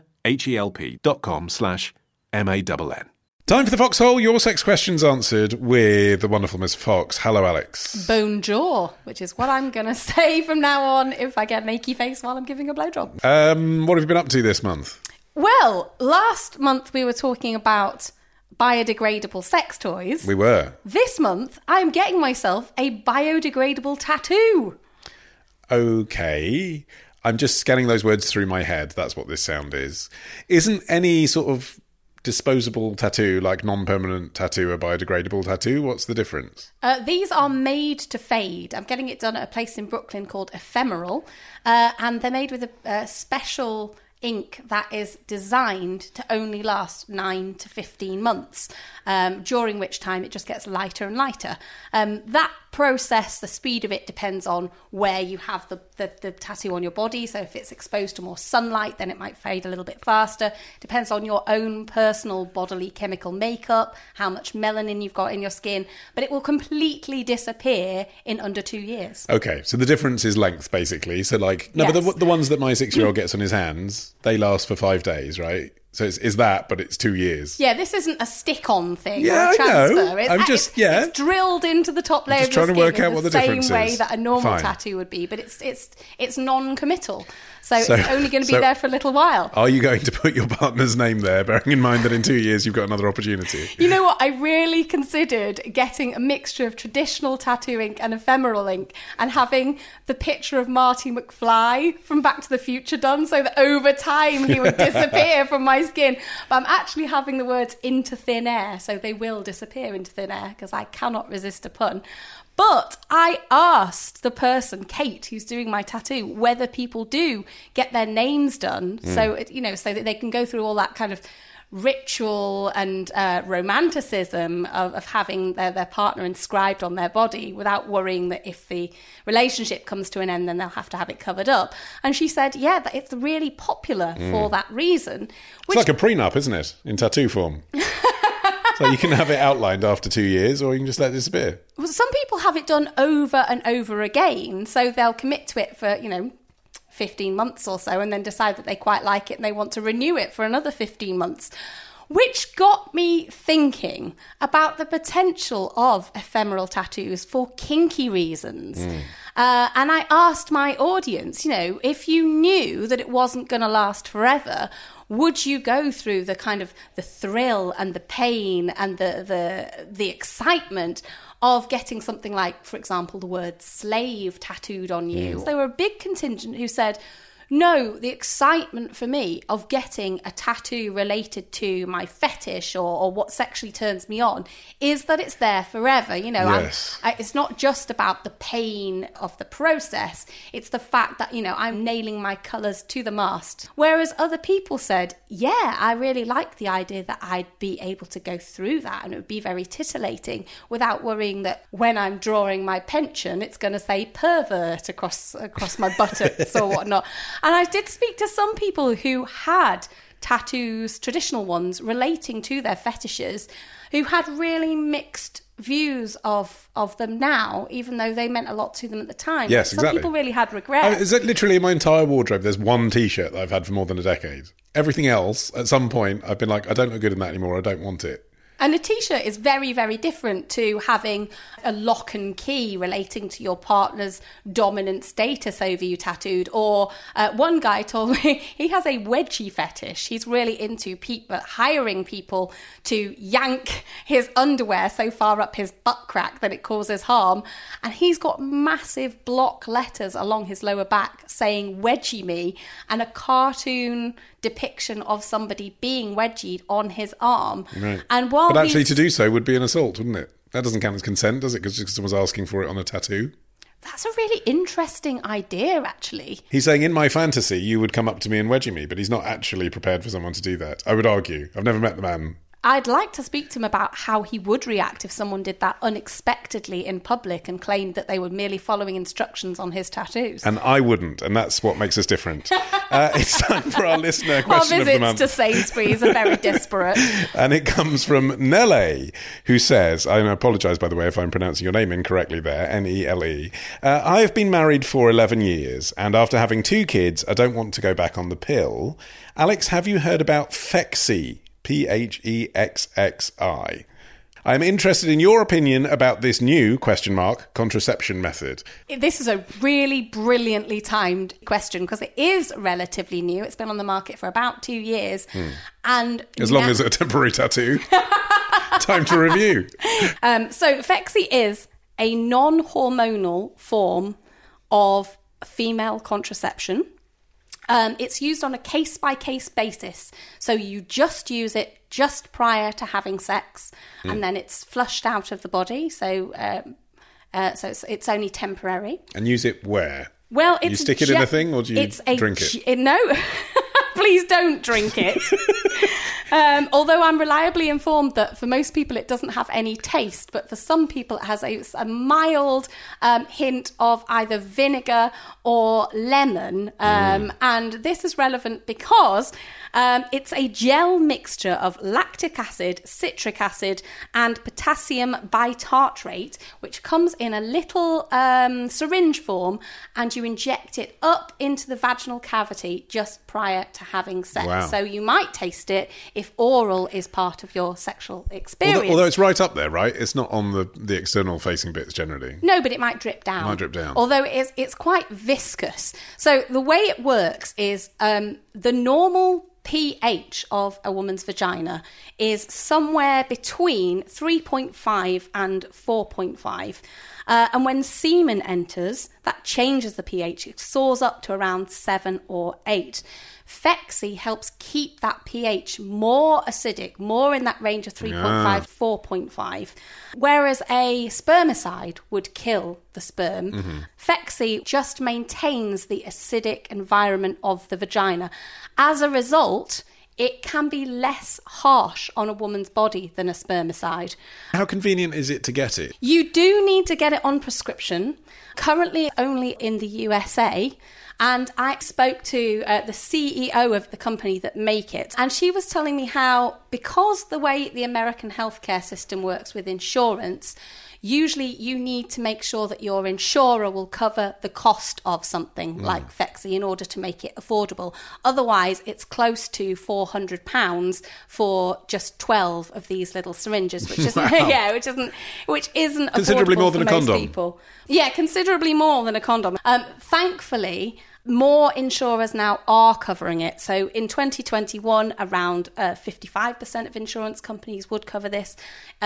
betterhelp.com/MANN. Time for the Foxhole, your sex questions answered with the wonderful Miss Fox. Hello, Alex. Bonjour, which is what I'm going to say from now on if I get an achy face while I'm giving a blowjob. What have you been up to this month? Well, last month we were talking about biodegradable sex toys. We were. This month, I'm getting myself a biodegradable tattoo. Okay. I'm just scanning those words through my head. That's what this sound is. Isn't any sort of disposable tattoo, like non-permanent tattoo, a biodegradable tattoo? What's the difference? These are made to fade. I'm getting it done at a place in Brooklyn called Ephemeral, and they're made with a special ink that is designed to only last 9 to 15 months, during which time it just gets lighter and lighter. That process, the speed of it, depends on where you have the tattoo on your body. So if it's exposed to more sunlight, then it might fade a little bit faster. Depends on your own personal bodily chemical makeup, how much melanin you've got in your skin, but it will completely disappear in under 2 years. Okay, so the difference is length, basically. So but the ones that my 6-year-old gets on his hands, they last for 5 days, right? So it's that, but it's 2 years. Yeah, this isn't a stick-on thing Yeah, or a transfer. I know. It's drilled into the top layer of your skin work out what the difference same way is. that a normal Fine. tattoo would be, but it's non-committal. So it's only going to be there for a little while. Are you going to put your partner's name there, bearing in mind that in 2 years you've got another opportunity? You know what? I really considered getting a mixture of traditional tattoo ink and ephemeral ink and having the picture of Marty McFly from Back to the Future done so that over time he would disappear from my skin. But I'm actually having the words into thin air, so they will disappear into thin air because I cannot resist a pun. But I asked the person, Kate, who's doing my tattoo, whether people do get their names done, so that they can go through all that kind of ritual and romanticism of having their partner inscribed on their body without worrying that if the relationship comes to an end, then they'll have to have it covered up. And she said, yeah, that it's really popular for that reason. It's like a prenup, isn't it, in tattoo form? So you can have it outlined after 2 years, or you can just let it disappear. Well, some people have it done over and over again, so they'll commit to it for, 15 months or so and then decide that they quite like it and they want to renew it for another 15 months. Which got me thinking about the potential of ephemeral tattoos for kinky reasons. And I asked my audience, if you knew that it wasn't going to last forever, would you go through the kind of the thrill and the pain and the excitement of getting something like, for example, the word slave tattooed on you? There were a big contingent who said, no, the excitement for me of getting a tattoo related to my fetish or what sexually turns me on is that it's there forever. Yes. It's not just about the pain of the process. It's the fact that, I'm nailing my colours to the mast. Whereas other people said, yeah, I really like the idea that I'd be able to go through that and it would be very titillating without worrying that when I'm drawing my pension, it's going to say pervert across my buttocks or whatnot. And I did speak to some people who had tattoos, traditional ones, relating to their fetishes, who had really mixed views of them now, even though they meant a lot to them at the time. Yes, some exactly. people really had regret. Is it literally in my entire wardrobe? There's one T-shirt that I've had for more than a decade. Everything else, at some point, I've been like, I don't look good in that anymore. I don't want it. And a T-shirt is very, very different to having a lock and key relating to your partner's dominant status over you tattooed. Or one guy told me he has a wedgie fetish. He's really into hiring people to yank his underwear so far up his butt crack that it causes harm. And he's got massive block letters along his lower back saying wedgie me, and a cartoon depiction of somebody being wedgied on his arm. Right. And while But actually to do so would be an assault, wouldn't it? That doesn't count as consent, does it? Because someone's asking for it on a tattoo. That's a really interesting idea, actually. He's saying, in my fantasy, you would come up to me and wedgie me, but he's not actually prepared for someone to do that. I would argue. I've never met the man. I'd like to speak to him about how he would react if someone did that unexpectedly in public and claimed that they were merely following instructions on his tattoos. And I wouldn't, and that's what makes us different. It's time for our listener question of the month. Our visits to Sainsbury's are very disparate. And it comes from Nele, who says, I apologise, by the way, if I'm pronouncing your name incorrectly there, Nele. I have been married for 11 years, and after having 2 kids, I don't want to go back on the pill. Alex, have you heard about Phexxi? Phexxi. I am interested in your opinion about this new, contraception method. This is a really brilliantly timed question because it is relatively new. It's been on the market for about 2 years. And as long as a temporary tattoo. Time to review. So Phexxi is a non-hormonal form of female contraception. It's used on a case-by-case basis. So you just use it just prior to having sex, and then it's flushed out of the body. So it's only temporary. And use it where? Well, you stick it in a thing, or do you drink it? No, please don't drink it. Although I'm reliably informed that for most people it doesn't have any taste, but for some people it has a mild hint of either vinegar or lemon. And this is relevant because it's a gel mixture of lactic acid, citric acid, and potassium bitartrate, which comes in a little syringe form, and you inject it up into the vaginal cavity just prior to having sex. Wow. So you might taste it if oral is part of your sexual experience. Although it's right up there, right? It's not on the external facing bits generally. No, but it might drip down. It might drip down. Although it's quite viscous. So the way it works is the normal pH of a woman's vagina is somewhere between 3.5 and 4.5. And when semen enters, that changes the pH. It soars up to around 7 or 8. Phexxi helps keep that pH more acidic, more in that range of 3.5, 4.5. Whereas a spermicide would kill the sperm, Phexxi just maintains the acidic environment of the vagina. As a result, it can be less harsh on a woman's body than a spermicide. How convenient is it to get it? You do need to get it on prescription. Currently only in the USA. And I spoke to the CEO of the company that make it. And she was telling me how, because the way the American healthcare system works with insurance, usually you need to make sure that your insurer will cover the cost of something like Phexxi in order to make it affordable. Otherwise, it's close to £400 for just 12 of these little syringes, which isn't, which isn't considerably affordable more than for a most condom. people. Yeah, considerably more than a condom. Thankfully, more insurers now are covering it. So in 2021, around 55% of insurance companies would cover this.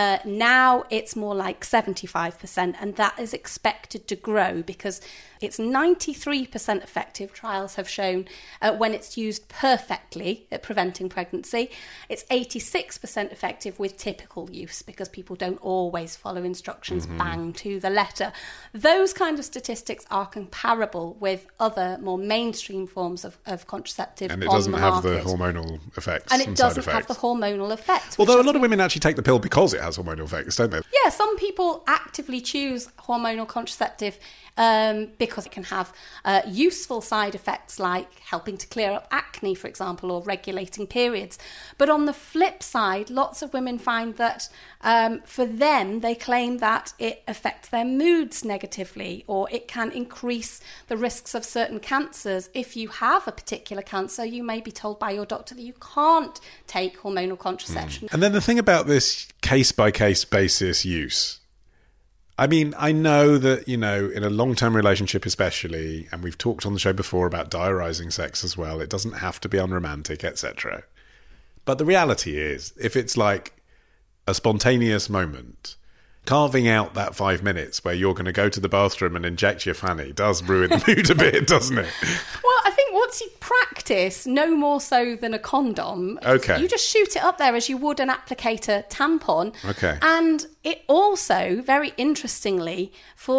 Now it's more like 75%, and that is expected to grow because it's 93% effective, trials have shown, when it's used perfectly at preventing pregnancy. It's 86% effective with typical use because people don't always follow instructions bang to the letter. Those kind of statistics are comparable with other more mainstream forms of contraceptive on the market. And it doesn't have the hormonal effects. And it doesn't have the hormonal effects. Although a lot of women actually take the pill because it has hormonal effects, don't they? Yeah, some people actively choose hormonal contraceptive because it can have useful side effects like helping to clear up acne, for example, or regulating periods. But on the flip side, lots of women find that for them, they claim that it affects their moods negatively, or it can increase the risks of certain cancers. If you have a particular cancer, you may be told by your doctor that you can't take hormonal contraception. And then the thing about this case-by-case basis use, I mean, I know that, in a long-term relationship especially, and we've talked on the show before about diarising sex as well, it doesn't have to be unromantic, etc. But the reality is, if it's like a spontaneous moment, carving out that 5 minutes where you're going to go to the bathroom and inject your fanny does ruin the mood a bit, doesn't it? Well, I think once you practice, no more so than a condom, you just shoot it up there as you would an applicator tampon. Okay. And it also, very interestingly, for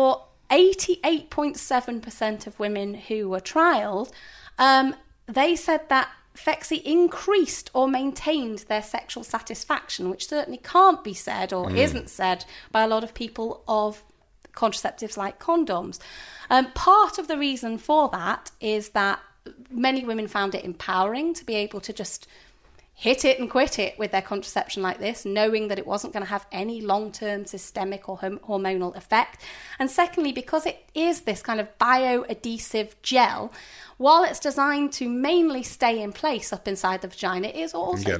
88.7% of women who were trialled, they said that Phexxi increased or maintained their sexual satisfaction, which certainly can't be said or isn't said by a lot of people of contraceptives like condoms. Part of the reason for that is that many women found it empowering to be able to just hit it and quit it with their contraception like this, knowing that it wasn't going to have any long-term systemic or hormonal effect. And secondly, because it is this kind of bioadhesive gel, while it's designed to mainly stay in place up inside the vagina, it is also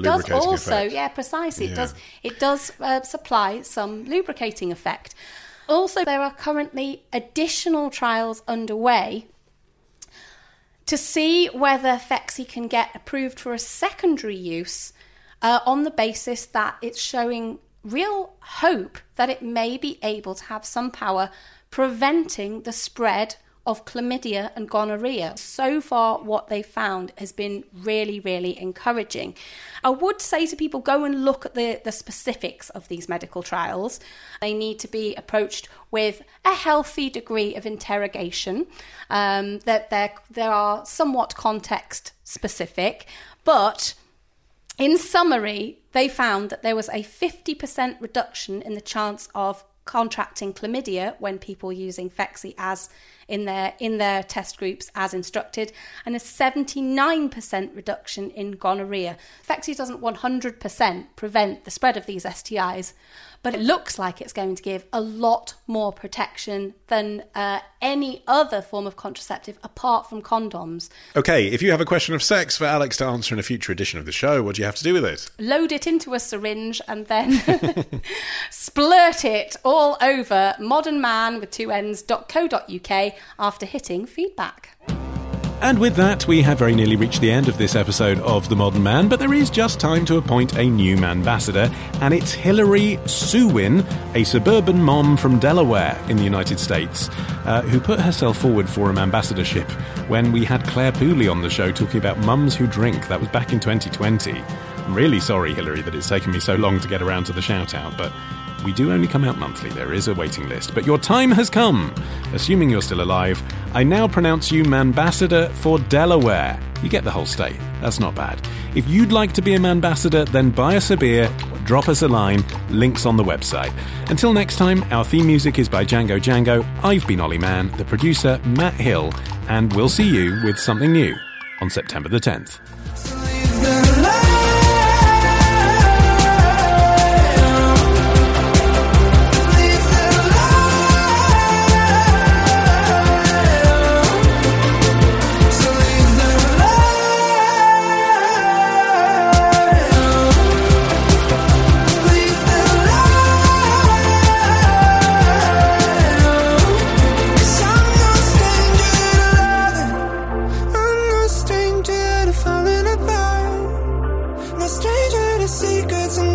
it does supply some lubricating effect. Also, there are currently additional trials underway to see whether Phexxi can get approved for a secondary use on the basis that it's showing real hope that it may be able to have some power preventing the spread of chlamydia and gonorrhea. So far, what they've found has been really, really encouraging. I would say to people, go and look at the specifics of these medical trials. They need to be approached with a healthy degree of interrogation, that there are somewhat context specific, but in summary, they found that there was a 50% reduction in the chance of contracting chlamydia when people using Phexxi as in their test groups as instructed, and a 79% reduction in gonorrhea. Phexxi doesn't 100% prevent the spread of these STIs, but it looks like it's going to give a lot more protection than any other form of contraceptive apart from condoms. Okay, if you have a question of sex for Alex to answer in a future edition of the show, what do you have to do with it? Load it into a syringe and then splurt it all over modernman.co.uk after hitting feedback. And with that, we have very nearly reached the end of this episode of The Modern Man, but there is just time to appoint a new ambassador, and it's Hillary Suwin, a suburban mom from Delaware in the United States, who put herself forward for an ambassadorship when we had Claire Pooley on the show talking about mums who drink. That was back in 2020. I'm really sorry, Hillary, that it's taken me so long to get around to the shout-out, but we do only come out monthly. There is a waiting list. But your time has come. Assuming you're still alive, I now pronounce you Manbassador for Delaware. You get the whole state. That's not bad. If you'd like to be a Manbassador, then buy us a beer, drop us a line, links on the website. Until next time, our theme music is by Django Django. I've been Ollie Mann, the producer Matt Hill, and we'll see you with something new on September the 10th. Secrets and